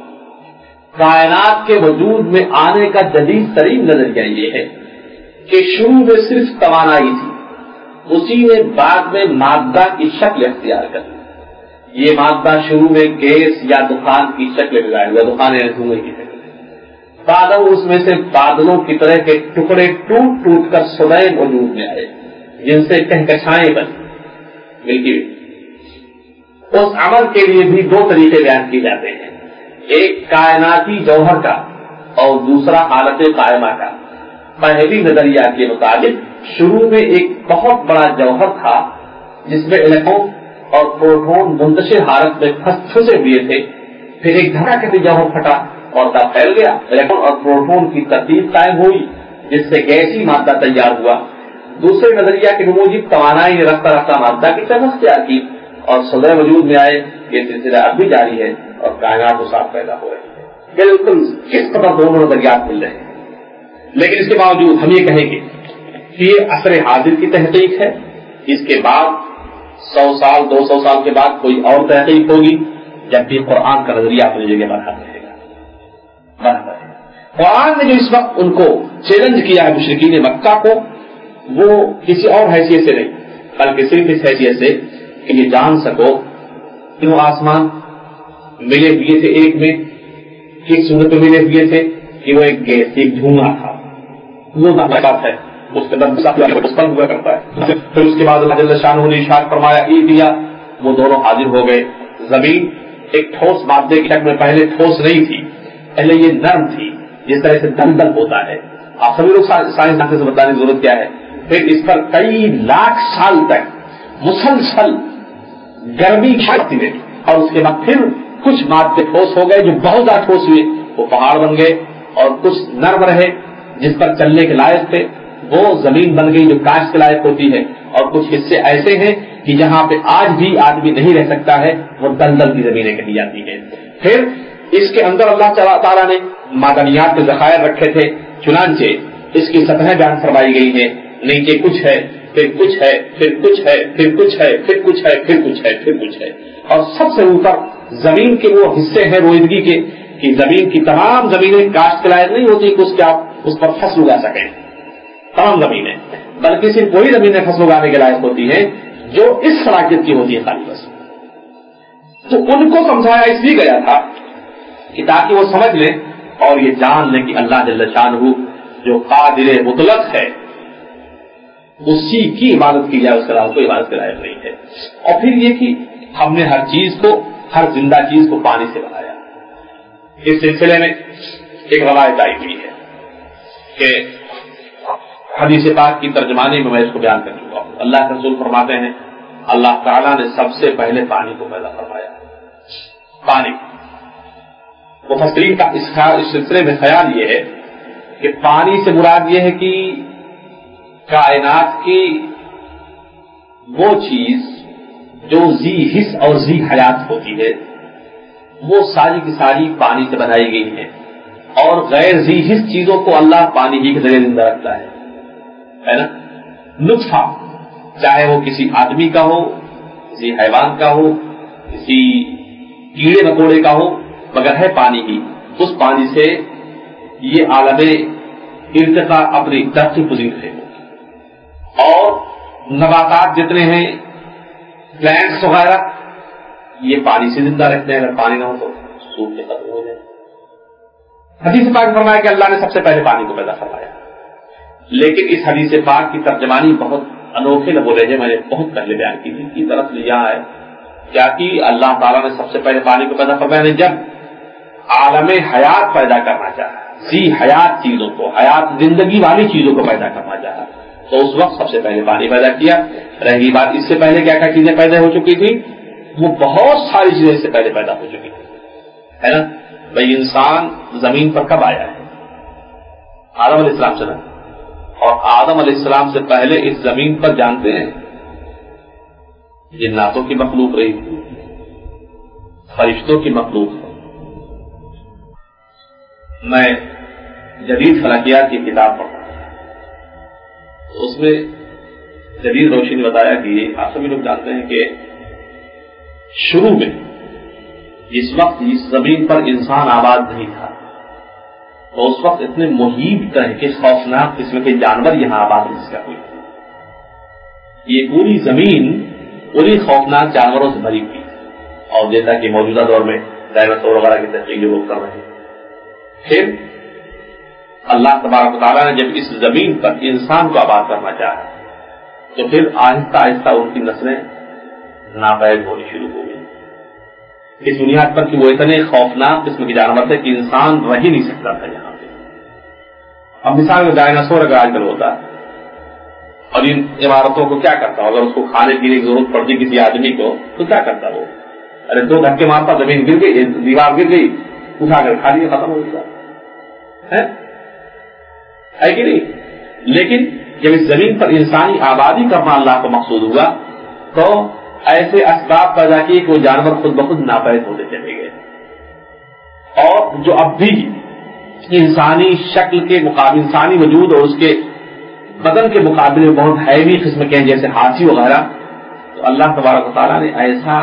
Speaker 1: کائنات کے وجود میں آنے کا جدید ترین نظریہ یہ ہے کہ شروع میں صرف توانائی تھی، اسی نے بعد میں مادہ کی شکل اختیار کر لی۔ یہ مادہ شروع میں گیس یا دخان کی شکل میں ظاہر ہوا، دخان یا دھوئیں کی شکل، بعد اس میں سے بادلوں کی طرح کے ٹکڑے ٹوٹ ٹوٹ کر صدئے وجود میں آئے، جن سے کہکشائیں بنی ملکی ہوئی۔ اس عمل کے لیے بھی 2 طریقے بیان کیے جاتے ہیں، ایک کائناتی جوہر کا اور دوسرا حالت قائمہ کا۔ پہلی نظریہ کے مطابق شروع میں ایک بہت بڑا جوہر تھا جس میں الیکٹرون اور پروٹون منتشر حالت میں پھنسے ہوئے تھے، پھر ایک دھماکے جوہر پھٹا اور پھیل گیا، الیکٹرون اور پروٹون کی ترتیب قائم ہوئی جس سے گیسی مادہ تیار ہوا۔ دوسرے نظریہ کے موجب توانائی نے رفتہ رفتہ مادہ کی طرف اختیار کی اور صدر وجود میں آئے۔ یہ سلسلہ اب بھی جاری ہے اور کائنات و ساتھ پیدا ہو رہی ہے۔ بالکل کس قدر دونوں نظریات مل رہے ہیں، لیکن اس کے باوجود ہم یہ کہیں گے کہ یہ عصر حاضر کی تحقیق ہے، اس کے بعد 100 سال 200 سال کے بعد کوئی اور تحقیق ہوگی، جب بھی قرآن کا نظریہ اپنی جگہ برحق رہے گا۔ قرآن نے جو اس وقت ان کو چیلنج کیا ہے مشرکین مکہ کو، وہ کسی اور حیثیت سے نہیں بلکہ صرف اس حیثیت سے کہ یہ جان سکو کہ وہ آسمان ملے ہوئے تھے ایک میں، کس صورت میں ملے ہوئے تھے کہ وہ ایک گیس ایک دھواں تھا، وہ بات ہے اس کے اندر ہوا کرتا ہے۔ پھر اس کے بعد اللہ جل شانہ نے ارشاد فرمایا دیا، وہ دونوں حاضر ہو گئے۔ زمین ایک ٹھوس مادے کی شکل میں پہلے ٹھوس نہیں تھی، پہلے یہ نرم تھی جس طرح سے دلدل ہوتا ہے۔ آپ سبھی لوگ سائنس سے بتانے کی ضرورت کیا ہے۔ پھر اس پر کئی لاکھ سال تک مسلسل گرمی چھاتی رہی اور اس کے بعد پھر کچھ مادے ٹھوس ہو گئے جو بہت زیادہ ٹھوس ہوئے، وہ پہاڑ بن گئے، اور کچھ نرم رہے جس پر چلنے کے لائق تھے، وہ زمین بن گئی جو کاشت کے لائق ہوتی ہے، اور کچھ حصے ایسے ہیں کہ جہاں پہ آج بھی آدمی نہیں رہ سکتا ہے، وہ دلدل کی زمینیں کہی جاتی ہیں۔ پھر اس کے اندر اللہ تعالیٰ نے معدنیات کے ذخائر رکھے تھے، چنانچہ اس کی سطحیں بیان فرمائی گئی ہیں، نیچے کچھ ہے، پھر کچھ ہے، پھر کچھ ہے، پھر کچھ ہے، پھر کچھ ہے، پھر کچھ ہے، پھر کچھ ہے، اور سب سے اوپر زمین کے وہ حصے ہیں روئیدگی کے کہ زمین کی تمام زمینیں کاشت کے لائق نہیں ہوتی کہ اس پر فصل اگا سکیں، تمام زمینیں، بلکہ صرف وہی زمینیں فصل اگانے کے لائق ہوتی ہیں جو اس صلاحیت کی ہوتی ہے خالی بس۔ تو ان کو سمجھایا اس لیے گیا تھا کہ تاکہ وہ سمجھ لیں اور یہ جان لیں کہ اللہ جل شانہ جو قادر مطلق ہے اسی کی عبادت کی جائے، اس کے علاوہ کوئی عبادت کے لائق نہیں ہے۔ اور پھر یہ کہ ہم نے ہر چیز کو، ہر زندہ چیز کو پانی سے بنایا۔ اس سلسلے میں ایک روایت آئی ہوئی ہے کہ حدیث پاک کی ترجمانی میں اس کو بیان کر چکا ہوں۔ اللہ کے رسول فرماتے ہیں اللہ تعالیٰ نے سب سے پہلے پانی کو پیدا فرمایا، پانی. مفسرین کا اس سلسلے میں خیال یہ ہے کہ پانی سے مراد یہ ہے کہ کائنات کی وہ چیز جو ذی حس اور ذی حیات ہوتی ہے وہ ساری کی ساری پانی سے بنائی گئی ہے، اور غیر ذی حس چیزوں کو اللہ پانی ہی کے ذریعے زندہ رکھتا ہے نا. نطفہ چاہے وہ کسی آدمی کا ہو، کسی حیوان کا ہو، کسی کیڑے مکوڑے کا ہو، مگر ہے پانی ہی. اس پانی سے یہ عالم ارتقاء اپنی ترقی پذیر ہے. اور نباتات جتنے ہیں، پلانٹس وغیرہ، یہ پانی سے زندہ رہتے ہیں. اگر پانی نہ ہو تو سوکھ کے ختم ہو جائے. حدیث پاک میں فرمایا کہ اللہ نے سب سے پہلے پانی کو پیدا فرمایا. لیکن اس حدیث پاک کی ترجمانی بہت انوکھے لبولے ہیں، میں نے بہت پہلے بیان کی تھی. کی طرف یہاں ہے کیا کہ اللہ تعالیٰ نے سب سے پہلے پانی کو پیدا فرمایا. جب عالم حیات پیدا کرنا چاہا، ذی حیات چیزوں کو، حیات زندگی والی چیزوں کو پیدا کرنا چاہا، تو اس وقت سب سے پہلے پانی پیدا کیا. رہی بات اس سے پہلے کیا کیا چیزیں پیدا ہو چکی تھی، وہ بہت ساری چیزیں اس سے پہلے پیدا ہو چکی تھی، ہے نا. بھائی انسان زمین پر کب آیا ہے؟ آدم علیہ السلام سے نا. اور آدم علیہ السلام سے پہلے اس زمین پر جانتے ہیں جناتوں کی مخلوق رہی تھی، فرشتوں کی مخلوق. میں جدید فلکیات کی کتاب پڑھا، اس میں جدید روشنی نے بتایا کہ آپ سبھی لوگ جانتے ہیں کہ شروع میں جس وقت اس زمین پر انسان آباد نہیں تھا تو اس وقت اتنے محیب طرح کے خوفناک قسم کے جانور یہاں آباد نہیں ہوئی. یہ پوری زمین پوری خوفناک جانوروں سے بھری ہوئی، اور جیسا کہ موجودہ دور میں ڈائناسور وغیرہ کی تحقیق جو لوگ کر رہے ہیں. پھر اللہ تبارک و تعالیٰ نے جب اس زمین پر انسان کو آباد کرنا چاہا تو پھر آہستہ آہستہ ان کی نسلیں ناپید ہونی شروع ہو گئی، اس بنیاد پر کہ وہ اتنے خوفناک قسم کے جانور تھے کہ انسان رہ ہی نہیں سکتا تھا یہاں پہ. اب مثال میں ڈائناسور اگر آج کل ہوتا اور ان عمارتوں کو کیا کرتا، اگر اس کو کھانے پینے کی ضرورت پڑتی کسی آدمی کو تو کیا کرتا وہ؟ ارے 2 دھکے مارتا، زمین گر گئی، دیوار گر گئی، اٹھا کر کھا لیا، ختم ہو گیا، ہے کہ نہیں. لیکن جب اس زمین پر انسانی آبادی کرنا اللہ کو مقصود ہوا تو ایسے اسباب پیدا کیے کہ وہ جانور خود بخود ناپید ہوتے چلے گئے. اور جو اب بھی انسانی شکل کے مقابل، انسانی وجود اور اس کے بدن کے مقابلے میں بہت ہیوی قسم کے ہیں جیسے ہاتھی وغیرہ، تو اللہ تبارک و تعالیٰ نے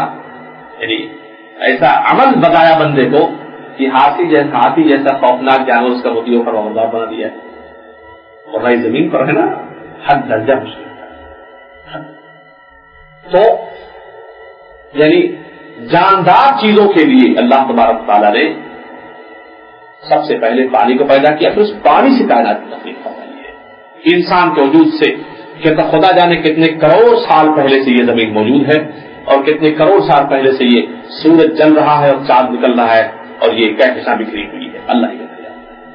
Speaker 1: ایسا عمل بتایا بندے کو کہ ہاتھی جیسا خوفناک جانور اس کا موتیوں پر وفادار بنا دیا ہے. اور بھائی زمین پر ہے نا حد درجہ مشکل. تو یعنی جاندار چیزوں کے لیے اللہ تبارک تعالیٰ نے سب سے پہلے پانی کو پیدا کیا، پھر اس پانی سے کائنات کی تخلیق فرمائی ہے. انسان کے وجود سے کہ خدا جانے کتنے کروڑ سال پہلے سے یہ زمین موجود ہے، اور کتنے کروڑ سال پہلے سے یہ سورج چل رہا ہے اور چاند نکل رہا ہے، اور یہ کہکشاں بکھری ہوئی ہے. اللہ ہی بتایا.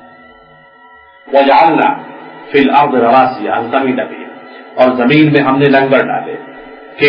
Speaker 1: وجعلنا فی الارض رواسیا ان تمید بہم، اور زمین میں ہم نے لنگر ڈالے کہ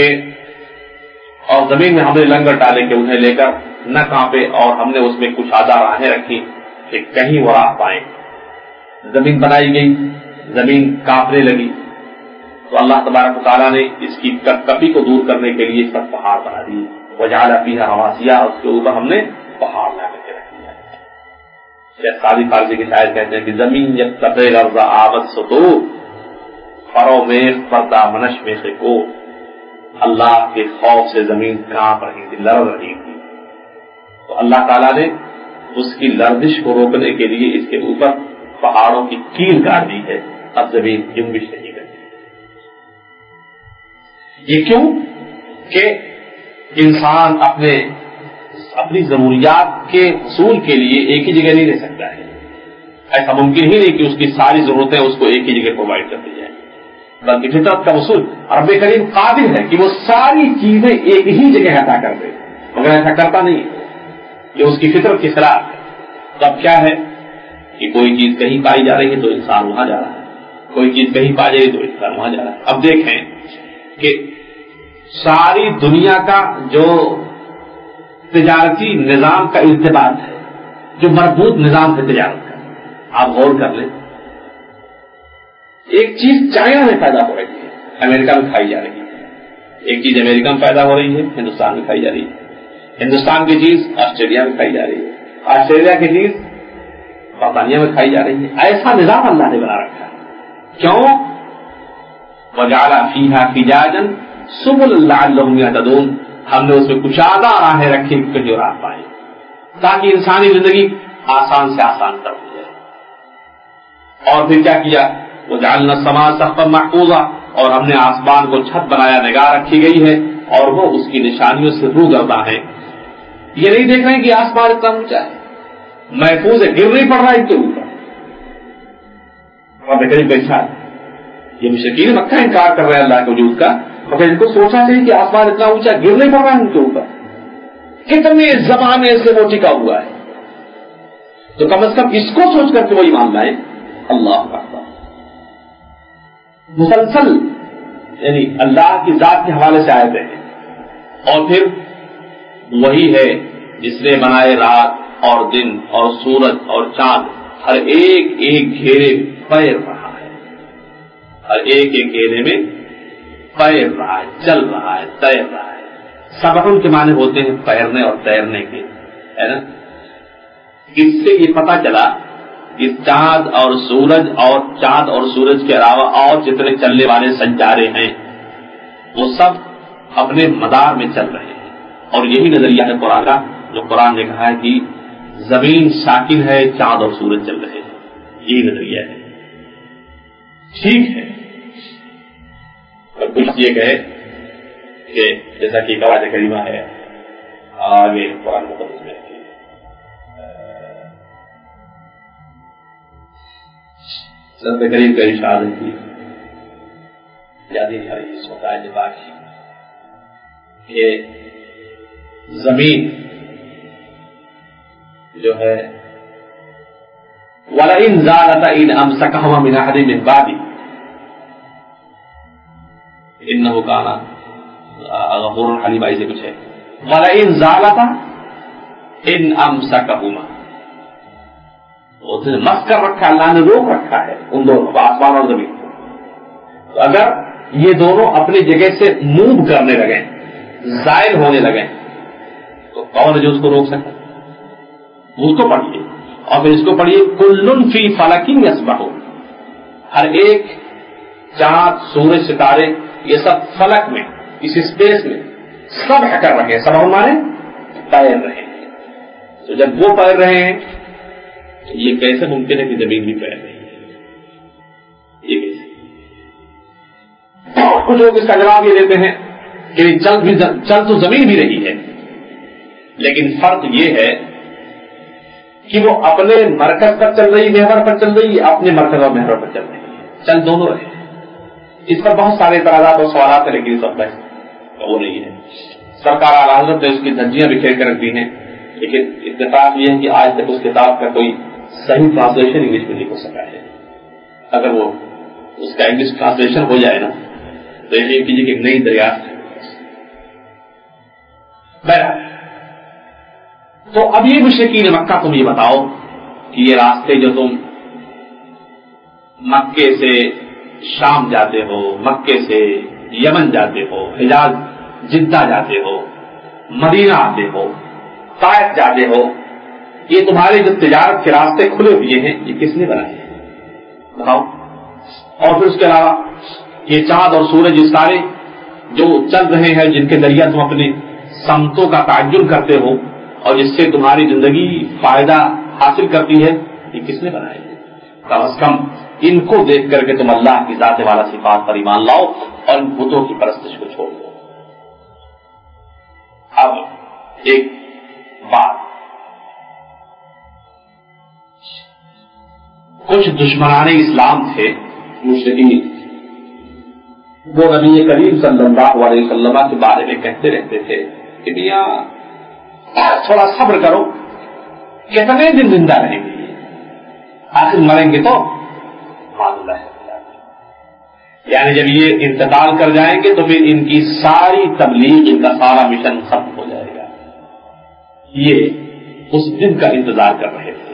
Speaker 1: انہیں لے کر نہ کانپے، اور ہم نے اس میں کچھ آدھار راہیں رکھی کہ کہیں وہ راہ پائیں. زمین بنائی گئی، زمین کانپنے لگی تو اللہ تبارک و تعالیٰ نے اس کی کپی کو دور کرنے کے لیے اس پر پہاڑ بنا دیے. وجعل فیہا رواسیا، اس کے اوپر ہم نے پہاڑ لا کر کے رکھ دیا. شیخ سعدی فارسی کے شاعر کہتے ہیں کہ زمین جب تپے لرز آمد ستو فرو میخ پردہ منش میں سے کو، اللہ کے خوف سے زمین کانپ رہی تھی، لرز رہی تھی. تو اللہ تعالیٰ نے اس کی لرزش کو روکنے کے لیے اس کے اوپر پہاڑوں کی کیل گاڑ دی ہے. اب زمین جنبش نہیں کرتی. یہ کیوں کہ انسان اپنی ضروریات کے حصول کے لیے ایک ہی جگہ نہیں رہ سکتا ہے. ایسا ممکن ہی نہیں کہ اس کی ساری ضرورتیں اس کو ایک ہی جگہ پرووائڈ کر دی جائیں، بلکہ فطرت کا اصول رب کریم قادر ہے کہ وہ ساری چیزیں ایک ہی جگہ عطا کر دے، مگر ایسا کرتا نہیں ہے، یہ اس کی فطرت کے خلاف ہے. تب کیا ہے کہ کوئی چیز کہیں پائی جا رہی ہے تو انسان وہاں جا رہا ہے، کوئی چیز کہیں پائی جا رہی ہے تو انسان وہاں جا رہا ہے. اب دیکھیں کہ ساری دنیا کا جو تجارتی نظام کا ارتباط ہے، جو مربوط نظام ہے تجارت کا، آپ غور کر لیں. ایک چیز چائنا میں پیدا ہو رہی ہے، امریکہ میں کھائی جا رہی ہے. ایک چیز امریکہ میں پیدا ہو رہی ہے، ہندوستان میں کھائی جا رہی ہے. ہندوستان کی چیز آسٹریلیا میں کھائی جا رہی ہے، آسٹریلیا کی چیز برطانیہ میں کھائی جا رہی ہے. ایسا نظام اللہ نے بنا رکھا ہے. کیوں؟ وجعل فیہا فجاجا سبلا لعلہم یہتدون، ہم نے اس میں کشادہ راہیں رکھی کہ جو راہ پائیں، تاکہ انسانی زندگی آسان سے آسان تر ہو جائے. اور پھر کیا کیا؟ وجعلنا السماء سقفا محفوظا، اور ہم نے آسمان کو چھت بنایا، نگاہ رکھی گئی ہے، اور وہ اس کی نشانیوں سے روگرداں ہے. یہ نہیں دیکھ رہے ہیں کہ آسمان اتنا اونچا ہے، محفوظ ہے، گر نہیں پڑ رہا ہے اس کے اوپر. رب کریم بیٹھا ہے. یہ مشرکین مکہ انکار کر رہے ہیں اللہ کے وجود کا، مگر ان کو سوچنا چاہیے کہ آسمان اتنا اونچا، گر نہیں پڑ رہا ہے ان کے اوپر. کتنے زمانے سے وہ ٹکا ہوا ہے، تو کم از کم اس کو سوچ کر کے وہ ایمان لائے. اللہ اکبر. مسلسل یعنی اللہ کی ذات کے حوالے سے آئے ہیں. اور پھر وہی ہے جس نے بنائے رات اور دن اور سورج اور چاند، ہر ایک ایک گھیرے پیر رہا ہے، ہر ایک ایک گھیرے میں پیر رہا ہے، چل رہا ہے، تیر رہا ہے. سبحن کے معنی ہوتے ہیں تیرنے اور تیرنے کے، ہے نا. اس سے یہ پتہ چلا کہ چاند اور سورج کے علاوہ اور جتنے چلنے والے سیارے ہیں وہ سب اپنے مدار میں چل رہے ہیں. اور یہی نظریہ ہے قرآن کا، جو قرآن نے کہا ہے کہ زمین ساکن ہے، چاند اور سورج چل رہے ہیں. یہی نظریہ ہے. ٹھیک ہے، اور کچھ یہ کہے کہ جیسا کہ قواعد کریمہ ہے آگے قرآن مقدس میں سب قریب کا ارشاد ہے کہ یادی حدیث متعلق باقی کہ زمین جو ہے وَلَئِنْ زَالَتَ إِنْ أَمْسَكَهُمَا مِنْ أَحَدٍ مِنْ بَعْدِهِ إِنَّهُ كَانَ غَفُورًا حَلِيمًا. ایسے کچھ ہے. وَلَئِنْ زَالَتَ إِنْ أَمْسَكَهُمَا، اسے مس کر رکھا، اللہ نے روک رکھا ہے ان دونوں کو، آسمان اور زمین کو. تو اگر یہ دونوں اپنی جگہ سے موو کرنے لگے، زائل ہونے لگے، تو کون ہے جو اس کو روک سکتا؟ اس کو پڑھیے اور پھر اس کو پڑھیے کل فی فلک یسبحون. ہر ایک چاند، سورج، ستارے، یہ سب فلک میں، اس اسپیس میں سبح کر رہے ہیں. سبح مانے تیر رہے ہیں. تو جب وہ تیر رہے ہیں تو یہ کیسے ممکن ہے کہ زمین بھی تیر رہی ہے؟ یہ کیسے؟ کچھ لوگ اس کا جواب یہ دیتے ہیں کہ چل تو زمین بھی رہی ہے، لیکن فرق یہ ہے کہ وہ اپنے مرکز پر چل رہی، محور پر چل رہی، اپنے مرکز اور محور پر چل رہی ہے. چل دونوں رہے. اس پر بہت سارے اعتراضات اور سوالات ہیں، لیکن سب وہ نہیں ہے. سرکار اعلیٰ حضرت نے اس کی دھجیاں بکھیر کر رکھ دی ہیں، لیکن اتفاق یہ ہے کہ آج تک اس کتاب کا کوئی صحیح ٹرانسلیشن انگلش میں نہیں ہو سکا ہے. اگر وہ اس کا انگلش ٹرانسلیشن ہو جائے نا تو یہ کیجیے کہ ایک نئی دریافت ہے. بہرحال تو اب یہ مشرکین مکہ تم یہ بتاؤ کہ یہ راستے جو تم مکے سے شام جاتے ہو، مکے سے یمن جاتے ہو، حجاز جدہ جاتے ہو، مدینہ آتے ہو، طائف جاتے ہو، یہ تمہارے جو تجارت کے راستے کھلے ہوئے ہیں یہ کس نے بنائے ہیں بتاؤ. اور پھر اس کے علاوہ یہ چاند اور سورج، یہ سارے جو چل رہے ہیں جن کے ذریعہ تم اپنی سمتوں کا تعین کرتے ہو اور جس سے تمہاری زندگی فائدہ حاصل کرتی ہے، یہ کس نے بنائے ہیں؟ کم از کم ان کو دیکھ کر کے تم اللہ کی ذات والا صفات پر ایمان لاؤ اور ان بتوں کی پرستش کو چھوڑ دو. اب ایک بات، کچھ دشمنان اسلام تھے مشرکین، وہ نبی کریم صلی اللہ علیہ وسلم کے بارے میں کہتے رہتے تھے کہ میاں تھوڑا صبر کرو، کتنے دن زندہ رہیں گے، آخر مریں گے تو معذ ہے. یعنی جب یہ انتقال کر جائیں گے تو پھر ان کی ساری تبلیغ، ان کا سارا مشن ختم ہو جائے گا. یہ اس دن کا انتظار کر رہے تھے.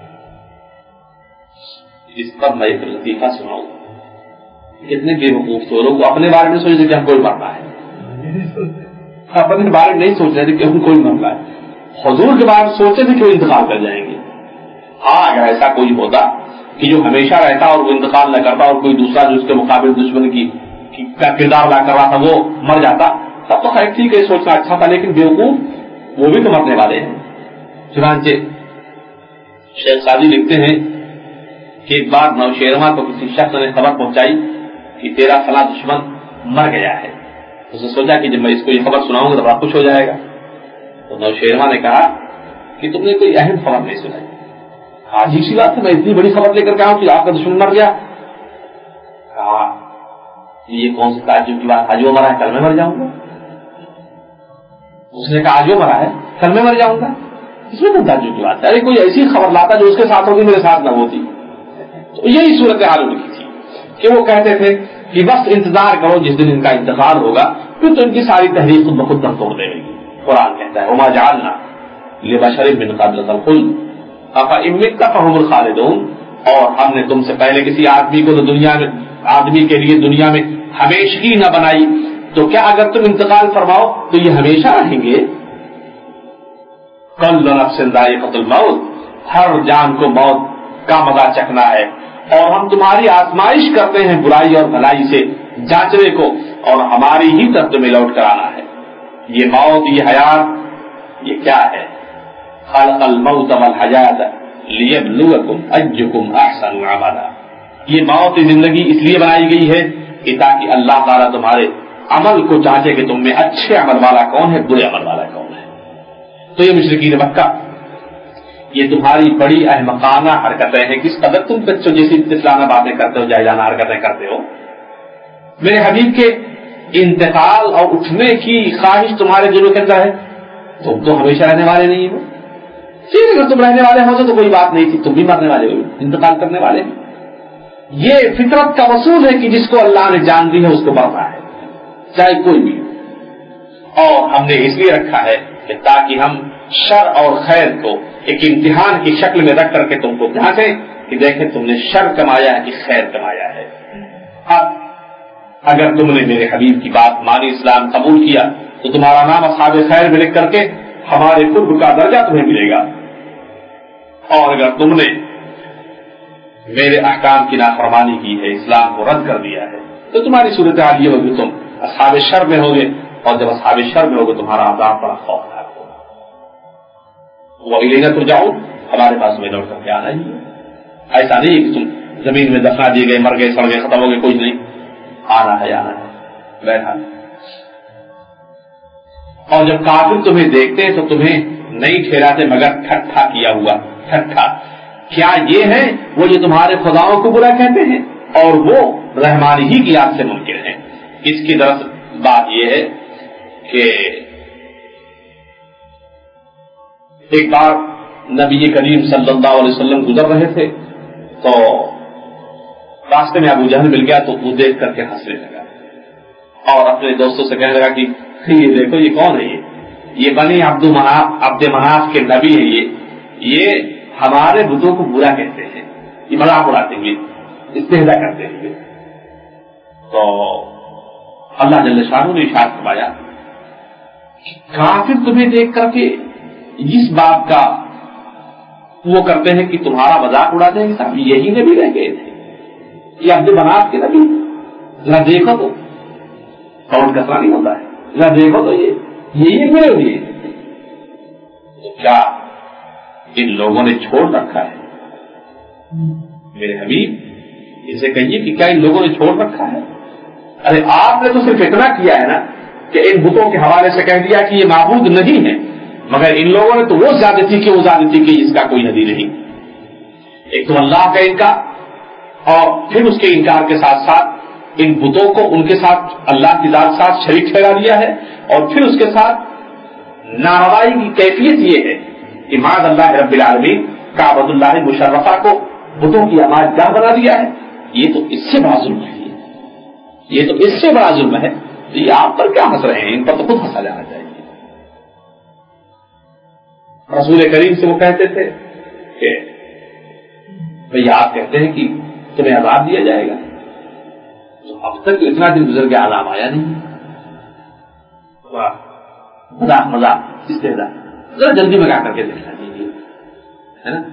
Speaker 1: اس پر میں ایک لطیفہ سناؤں. کتنے بیوقوف تھے لوگ اپنے بارے میں سوچ رہے کہ ہم کوئی مرنا ہے, اپنے بارے میں نہیں سوچ رہے تھے کہ ہم کوئی مرنا ہے. حضور کے بارے میں سوچتے تھے کہ وہ انتقال کر جائیں گے. ہاں اگر ایسا کوئی ہوتا کہ جو ہمیشہ رہتا اور وہ انتقال نہ کرتا اور کوئی دوسرا جو اس کے مقابل دشمن کی کا کردار ادا کر رہا تھا وہ مر جاتا تب تو خیر ٹھیک ہے, سوچنا اچھا تھا. لیکن بیوقوف وہ بھی تو مرنے والے ہیں. چنانچہ شیخ سعدی لکھتے ہیں کہ ایک بار نوشیروان کو کسی شخص نے خبر پہنچائی کہ تیرا فلاں دشمن مر گیا ہے. اس نے سوچا کہ جب میں اس کو یہ خبر سناؤں گا تو بڑا خوش ہو جائے گا. تو نوشیروان نے کہا کہ تم نے کوئی اہم خبر نہیں سنائی. عجیب سی بات ہے, میں اتنی بڑی خبر لے کر کے آؤں کہ آپ کا دشمن مر گیا. کہا یہ کون سی تعجب کی بات, آج وہ مرا ہے کل میں مر جاؤں گا. اس نے کہا آج وہ مرا ہے کل میں مر جاؤں گا, اس میں تعجب کی بات ہے. ارے کوئی ایسی خبر لاتا جو اس کے ساتھ ہوگی میرے ساتھ نہ ہوتی. تو یہی صورتحال ان کی تھی کہ وہ کہتے تھے کہ بس انتظار کرو, جس دن ان کا انتقال ہوگا پھر تو ان کی ساری تحریک خود بخود دم توڑ دے گی. قرآن کہتا ہے وما جعلنا لبشر من قبلک الخلد افإن مت فهم الخالدون, اور ہم نے تم سے پہلے کسی آدمی کو تو دنیا میں آدمی کے لیے دنیا میں ہمیشگی نہ بنائی, تو کیا اگر تم انتقال فرماؤ تو یہ ہمیشہ رہیں گے. کل نفس ذائقۃ الموت, ہر جان کو موت کا مزہ چکھنا ہے, اور ہم تمہاری آزمائش کرتے ہیں برائی اور بھلائی سے جانچنے کو, اور ہماری ہی طرف تمہیں لوٹ کر آنا ہے. یہ موت, یہ حیات, یہ کیا ہے؟ خلق الموت والحیات لیبلوکم ایکم احسن عملا. یہ موت زندگی اس لیے بنائی گئی ہے کہ تاکہ اللہ تعالیٰ تمہارے عمل کو جانچے کہ تم میں اچھے عمل والا کون ہے, برے عمل والا کون ہے. تو یہ مشرکین مکہ, یہ تمہاری بڑی احمقانہ حرکتیں ہیں. کس قدر تم بچوں جیسی تسلانہ باتیں کرتے ہو, جاہلانہ حرکتیں کرتے ہو. میرے حبیب کے انتقال اور اٹھنے کی خواہش تمہارے دلوں کے اندر ہے, تم تو ہمیشہ رہنے والے نہیں ہو. پھر اگر تم رہنے والے ہوتے تو کوئی بات نہیں تھی, تم بھی مرنے والے ہو, انتقال کرنے والے ہیں. یہ فطرت کا اصول ہے کہ جس کو اللہ نے جان دی ہے اس کو بڑھتا ہے, چاہے کوئی بھی. اور ہم نے اس لیے رکھا ہے کہ تاکہ ہم شر اور خیر کو ایک امتحان کی شکل میں رکھ کر کے تم کو جانچیں کہ دیکھیں تم نے شر کمایا ہے کہ خیر کمایا ہے. اب اگر تم نے میرے حبیب کی بات مانی, اسلام قبول کیا, تو تمہارا نام اصحاب خیر میں لکھ کر کے ہمارے قرب کا درجہ تمہیں ملے گا. اور اگر تم نے میرے احکام کی نافرمانی کی ہے, اسلام کو رد کر دیا ہے, تو تمہاری صورتحال یہ ہوگی تم اصحاب شر میں ہوگے, اور جب اصحاب شر میں ہوگے تمہارا عذاب بڑا خوفناک ہوگا. وہ الینا ترجعون, ہمارے پاس میں لوٹ کر کے آنا ہی ہے. ایسا نہیں کہ تم زمین میں دفنا دیے گئے, مر گئے, سڑ گئے, ختم ہو گئے, کچھ نہیں. آنا ہے, آنا ہے, بیٹھا. اور جب کافر تمہیں دیکھتے ہیں تو تمہیں نہیں ٹھہراتے مگر ٹھٹھا کیا ہوا. ٹھٹھا کیا یہ ہے وہ جو تمہارے خداؤں کو برا کہتے ہیں, اور وہ رحمانی ہی کی یاد سے منکر ہیں. اس کی دراصل بات یہ ہے کہ ایک بار نبی کریم صلی اللہ علیہ وسلم گزر رہے تھے, تو راستے میں ابو جہل مل گیا, تو وہ دیکھ کر کے ہنسنے لگا اور اپنے دوستوں سے کہنے لگا کہ یہ دیکھو یہ کون ہے, یہ بنی عبد مناف کے نبی ہے, یہ ہمارے بتوں کو برا کہتے ہیں, یہ مذاق اڑاتے ہوئے, استہزاء کرتے ہوئے. تو اللہ جل شانہ نے ارشاد فرمایا کافر تمہیں دیکھ کر کے اس بات کا وہ کرتے ہیں کہ تمہارا مذاق اڑاتے ہیں, صاحب یہی نبی رہ گئے تھے, یہ عبد مناف کے نبی. ذرا دیکھو تو کون کسرا نہیں ہوتا ہے, ذرا دیکھو تو یہی میرے لیے. تو کیا ان لوگوں نے چھوڑ رکھا ہے میرے حبیب, اسے کہیے کہ کیا ان لوگوں نے چھوڑ رکھا ہے؟ ارے آپ نے تو صرف اتنا کیا ہے نا کہ ان بتوں کے حوالے سے کہہ دیا کہ یہ معبود نہیں ہے, مگر ان لوگوں نے تو وہ زیادتی کی, وہ زیادتی کی جس کا کوئی نظیر نہیں. ایک تو اللہ کا انکار, اور پھر اس کے انکار کے ساتھ ساتھ ان بتوں کو ان کے ساتھ اللہ کی ذات ساتھ شریک ٹھہرا دیا ہے, اور پھر اس کے ساتھ ناروائی کی کیفیت یہ ہے کہ معاذ اللہ رب العالمین کعبۃ اللہ مشرفہ کو بتوں کی آماج گاہ بنا دیا ہے. یہ تو اس سے بڑا ظلم ہے, یہ تو اس سے بڑا ظلم ہے. یہ آپ پر کیا ہنس رہے ہیں, ان پر تو خود ہنسا جانا چاہیے. رسول کریم سے وہ کہتے تھے کہ بھئی آپ کہتے ہیں کہ تمہیں عذاب دیا جائے گا، تو اب تک اتنا دن گزر گیا عذاب آیا نہیں. مزاق مزاق استہزاء، ذرا جلدی میں کر کے دیکھنا چاہیے، ہے نا؟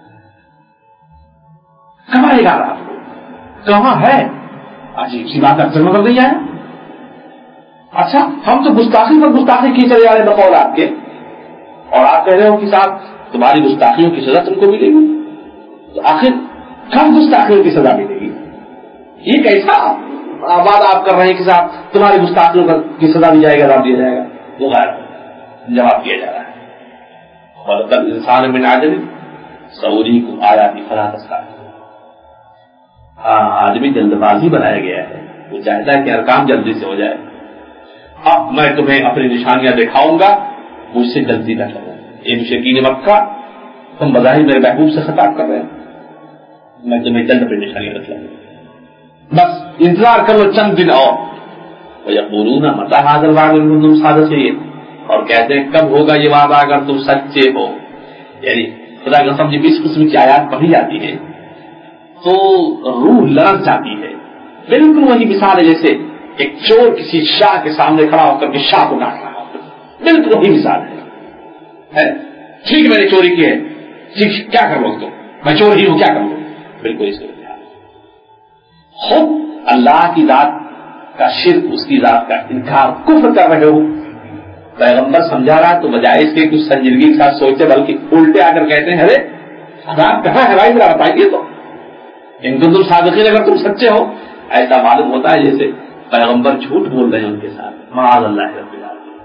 Speaker 1: کہاں آئے گا آپ کو؟ کہاں ہے؟ عجیب سی بات اکثر نظر نہیں آیا. اچھا ہم تو گستاخی پر گستاخی کی چلے جا رہے بقول آپ کے، اور آپ کہہ رہے ہو کہ صاحب تمہاری گستاخیوں کی سزا تم کو ملے گی. تو آخر کب گستاخیوں کی سزا ملے گی؟ یہ کیسا بات آپ کر رہے ہیں کہ صاحب تمہاری گستاخیوں کی سزا دی جائے گا، عذاب دیا جائے گا؟ وہ غیر جواب دیا جا رہا ہے. اور انسان من عجل سعودی کو آیا بھی فلا تستعجل. ہاں آدمی جلد بازی بنایا گیا ہے، وہ چاہتا ہے کہ ہر کام جلدی سے ہو جائے. اب میں تمہیں اپنی نشانیاں دکھاؤں گا، مجھ سے جلدی نہ کرو. یہ مشرکین مکہ تم بظاہر میرے محبوب سے خطاب کر رہے ہیں، میں تمہیں جلد اپنی نشانیاں دکھاؤں گا، بس انتظار کرو چند دن اور. وَيَقُولُونَ مَتَىٰ هَٰذَا الْوَعْدُ إِن كُنتُمْ صَادِقِينَ. اور کہتے ہیں کب ہوگا یہ وعدہ اگر تم سچے ہو. یعنی خدا کا قسم جب اس قسم کی آیات پڑھی جاتی ہے تو روح لرز جاتی ہے. بالکل وہی مثال ہے جیسے ایک چور کسی شاہ کے سامنے کھڑا ہو کر کے شاہ کو ڈانٹ رہا ہو. بالکل وہی مثال ہے. ٹھیک میں نے چوری کی ہے، ٹھیک کیا کر لو تم، میں چور ہی ہوں کیا کر لوں. بالکل اس طرح خود اللہ کی ذات کا شرک، اس کی ذات کا انکار، کفر کر رہے ہو. پیغمبر سمجھا رہا ہے تو بجائے اس کے کچھ سنجیدگی کے ساتھ سوچتے بلکہ الٹے آ کر کہتے ہیں ارے عذاب کہاں ہے بھائی ذرا بتائیے تو، ان کنتم صادقین اگر تم سچے ہو. ایسا معلوم ہوتا ہے جیسے پیغمبر جھوٹ بول رہے ہیں ان کے ساتھ. معاذ اللہ رب العالمین.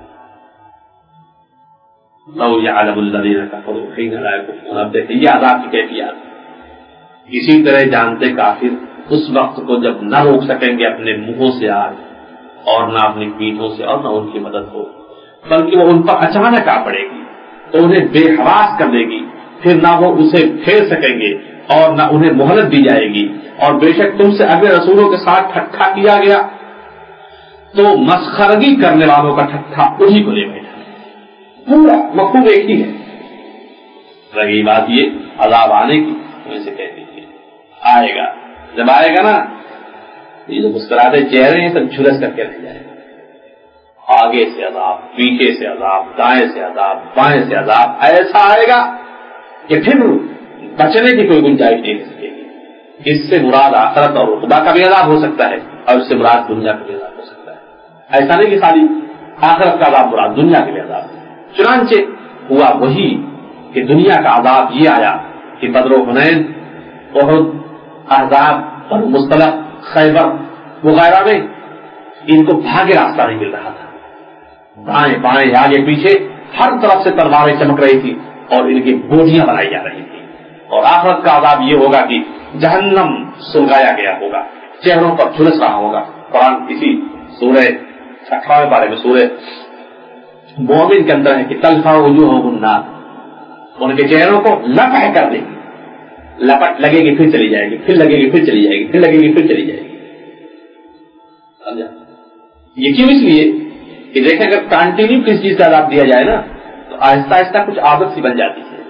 Speaker 1: لو یعلم الذین کفروا حین لا یکفرون. اب دیکھیں یہ عذاب کی کیفیات. اسی طرح جانتے کافر اس وقت کو جب نہ روک سکیں گے اپنے منہوں سے آگ، اور نہ اپنی پیٹھوں سے، اور نہ ان کی مدد ہو، بلکہ وہ ان پر اچانک آ پڑے گی تو انہیں بے حواس کر دے گی، پھر نہ وہ اسے پھیر سکیں گے اور نہ انہیں مہلت دی جائے گی. اور بے شک تم سے اگلے رسولوں کے ساتھ ٹھٹھا کیا گیا تو مسخرگی کرنے والوں کا ٹھٹھا انہی کو لے بیٹھا. پورا مفہوم ایک ہی ہے. رہی بات یہ عذاب آنے کی، تو اسے کہہ دیجیے آئے گا. جب آئے گا نا یہ جو مسکراتے چہرے ہیں سب جھلس کر کے رہ جائے گا. آگے سے عذاب، پیچھے سے عذاب، دائیں سے عذاب، بائیں سے عذاب. ایسا آئے گا کہ پھر بچنے کی کوئی گنجائش نہیں رہ سکے گی. اس سے مراد آخرت اور عقبہ کا بھی عذاب ہو سکتا ہے، اور اس سے مراد دنیا کا بھی عذاب ہو سکتا ہے. ایسا نہیں کہ خالی آخرت کا عذاب مراد دنیا کے بھی عذاب. چنانچہ ہوا وہی کہ دنیا کا عذاب یہ آیا کہ بدر و حنین، احد، احزاب اور مصطلح، خیبر وغیرہ میں ان کو بھاگے راستہ نہیں مل رہا تھا. دائیں بائیں آگے پیچھے ہر طرف سے تلواریں چمک رہی تھی اور ان کی بوٹیاں بنائی جا رہی تھی. اور آخرت کا عذاب یہ ہوگا کہ جہنم سلگایا گیا ہوگا، چہروں پر جھلس رہا ہوگا. قرآن کسی سورہ 18 بارے میں سورہ مومن کے اندر ہے کہ تلفا وجوہہم النار، ان کے چہروں کو لپٹ کر دے گی. لپٹ لگے گی پھر چلی جائے گی، پھر لگے گی پھر چلی جائے گی، پھر لگے گی پھر چلی جائے گی. سمجھا؟ یہ کیوں؟ اس لیے کہ دیکھیں اگر کنٹینیو کسی چیز کا عذاب دیا جائے نا تو آہستہ آہستہ کچھ عادت سی بن جاتی ہے.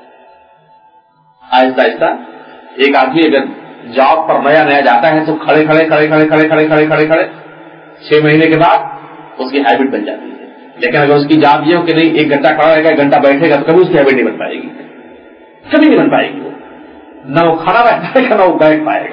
Speaker 1: آہستہ آہستہ ایک آدمی اگر جاب پر نیا نیا جاتا ہے تو کھڑے کھڑے کھڑے کھڑے کھڑے کھڑے کھڑے کھڑے کھڑے 6 مہینے کے بعد اس کی ہیبٹ بن جاتی ہے. لیکن اگر اس کی جاب یہ ہو کہ نہیں 1 گھنٹہ کھڑا رہے گا 1 گھنٹہ بیٹھے گا تو کبھی اس کی ہیبٹ نہیں بن پائے گی، کبھی نہیں بن پائے گی. وہ نہ وہ کھڑا رہ پائے گا نہ وہ بیٹھ پائے گا،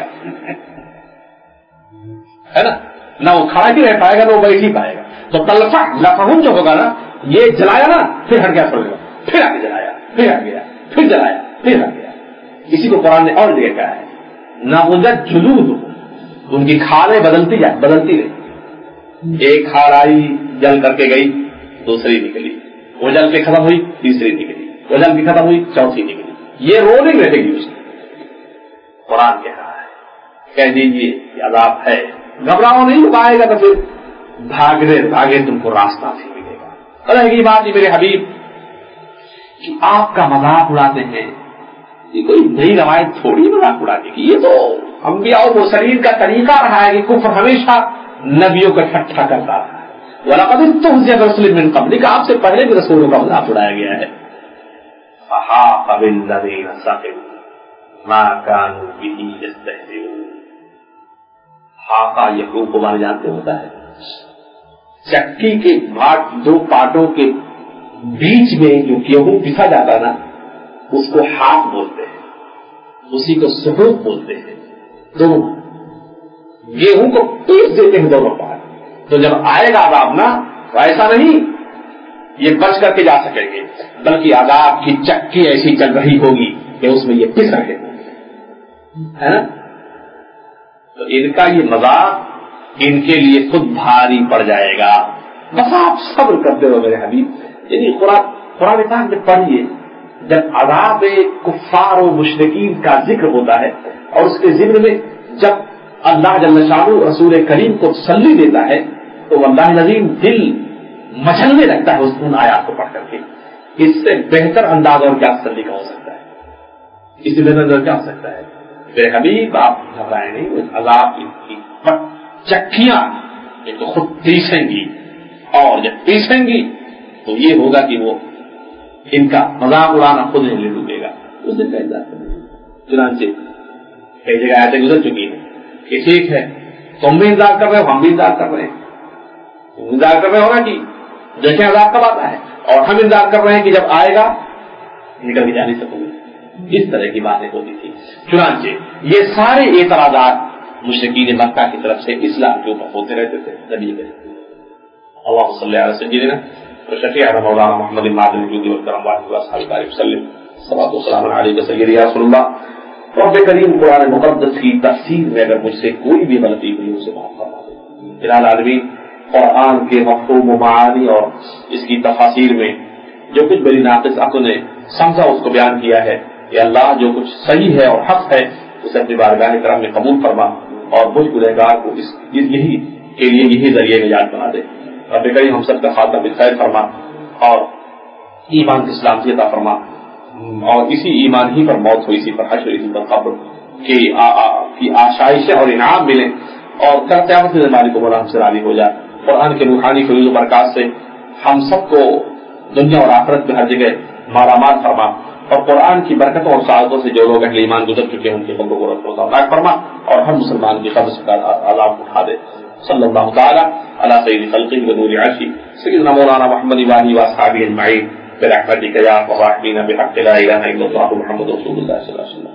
Speaker 1: ہے نا؟ نہ وہ کھڑا ہی رہ پائے گا نہ وہ بیٹھ ہی پائے گا. تو لفہم جو ہوگا نا یہ جلایا نا پھر ہٹ گیا چھوڑے گا، پھر آگے جلایا، پھر ہٹ گیا، پھر جلایا، پھر ہٹ گیا. اسی کو قرآن نے اور جگہ کہا ہے نَضَجَتْ جُلُودُهُمْ، ان کی کھالیں بدلتی رہی. ایک کھال آئی جل کر کے گئی، دوسری نکلی، وہ جل کے ختم ہوئی، تیسری نکلی، وہ جل کے ختم ہوئی، چوتھی نکلی. یہ رولنگ رہے گی اس کی. قرآن کہہ رہا ہے کہہ دیجیے یہ عذاب ہے، گھبراؤ نہیں. آئے گا تو پھر بھاگنے بھاگے تم کو راستہ نہیں ملے گا. اور یہ بات میرے حبیب کہ آپ کا مذاق اڑاتے ہیں، یہ کوئی نئی روایت تھوڑی مذاق اڑانے کی. یہ تو انبیاء اور مرسلین کا طریقہ رہا ہے کہ کفر ہمیشہ نبیوں کا ٹھٹھا کرتا رہا ہے. وَلَقَدِ اسْتُهْزِئَ بِرُسُلٍ مِّن قَبْلِكَ، آپ سے پہلے بھی رسولوں کا مذاق اڑایا گیا ہے. فحاق بالذین سخروا ما كانوا به يستهزئون. حاقہ یہ حروف ہمارے جانتے ہوتا ہے چکی کے دو پارٹوں کے بیچ میں جو گیہوں پسا جاتا نا اس کو ہاتھ بولتے ہیں, اسی کو سبوت بولتے ہیں. دونوں گیہوں کو پیس دیتے ہیں دونوں پارٹ. تو جب آئے گا عذاب نا تو ایسا نہیں یہ بچ کر کے جا سکیں گے, بلکہ عذاب کی چکی ایسی چل رہی ہوگی کہ اس میں یہ پس رہے ہوں گے. تو ان کا یہ مذاق ان کے لیے خود بھاری پڑ جائے گا. بس آپ صبر کرتے ہو میرے حبیب. یعنی قرآن پاک میں پڑھیے جب عذاب کفار و مشرکین کا ذکر ہوتا ہے اور اس کے ذکر میں جب اللہ جل شانہ رسول کریم کو تسلی دیتا ہے تو واللہ العظیم دل مچلنے لگتا ہے ان آیات کو پڑھ کر کے. اس سے بہتر انداز اور کیا تسلی کا ہو سکتا ہے, اس سے بہتر انداز کیا ہو سکتا ہے. میرے حبیب آپ گھبرائیں نہیں, اس عذاب کی چکیاں ان کو خود پیسیں گی اور جب پیسیں گی تو یہ ہوگا کہ وہ ان کا مذاق اڑانا خود نہیں لے ڈوبے گا. اس دن کا انتظار کریں. چنانچہ کئی جگہ ایسے گزر چکی ہے کہ ٹھیک ہے تم بھی انتظار کر رہے ہو, ہم بھی انتظار کر رہے ہیں. انتظار کر رہے ہو نا کہ دیکھیں عذاب کب آتا ہے, اور ہم انتظار کر رہے ہیں کہ جب آئے گا نکل کے جا نہیں سکوں گے. اس طرح کی باتیں ہوتی تھی. چنانچہ یہ سارے اعتراضات مشرکین مکہ کی طرف سے اسلام کے اوپر ہوتے رہتے تھے. نبی کریم اللہ صلی اللہ علیہ وسلم وشفیعنا مولانا محمد المعدن الجودی والکرم واصحاب الباری وسلم صلوات و سلام علیہ سیدی یا رسول اللہ. رب کریم قرآن مقدس کی تفسیر میں اگر مجھ سے کوئی بھی غلطی ہوئی اسے معاف فرما دے. فی الحال عالمین قرآن کے مفہوم و معانی اور اس کی تفاسیر میں جو کچھ بڑی ناقص عقل نے سمجھا اس کو بیان کیا ہے کہ اللہ جو کچھ صحیح ہے اور حق ہے اسے اپنی بارگاہ کرم میں قبول فرما اور مجھ گنہگار کو یہی کے لیے یہی ذریعے نجات بنا دے. رب کریم ہم سب کا خاتمہ بالخیر فرما اور ایمان کی سلامتی عطا فرما اور اسی ایمان ہی پر موت ہو, اسی پر حشر, اسی پر قبر کی آشائشیں اور انعام ملیں اور قیامت کے زمانے کو مولا ہم سے راضی ہو جائے. قرآن کے روحانی فیض و برکات سے ہم سب کو دنیا اور آخرت میں ہر جگہ مالا مال فرما اور قرآن کی برکتوں اور سعادتوں سے جو لوگ اہل ایمان گزر چکے ہیں ان کے قبروں کو رفع فرما اور ہر مسلمان کی قبر سے عذاب اٹھا دے. صلی اللہ تعالی علی سید خلقہ و نور عرشہ سیدنا مولانا محمد وآلہ واصحابہ اجمعین برحمتک یا ارحم الراحمین بحق لا الہ الا اللہ محمد رسول اللہ صلی اللہ علیہ وسلم.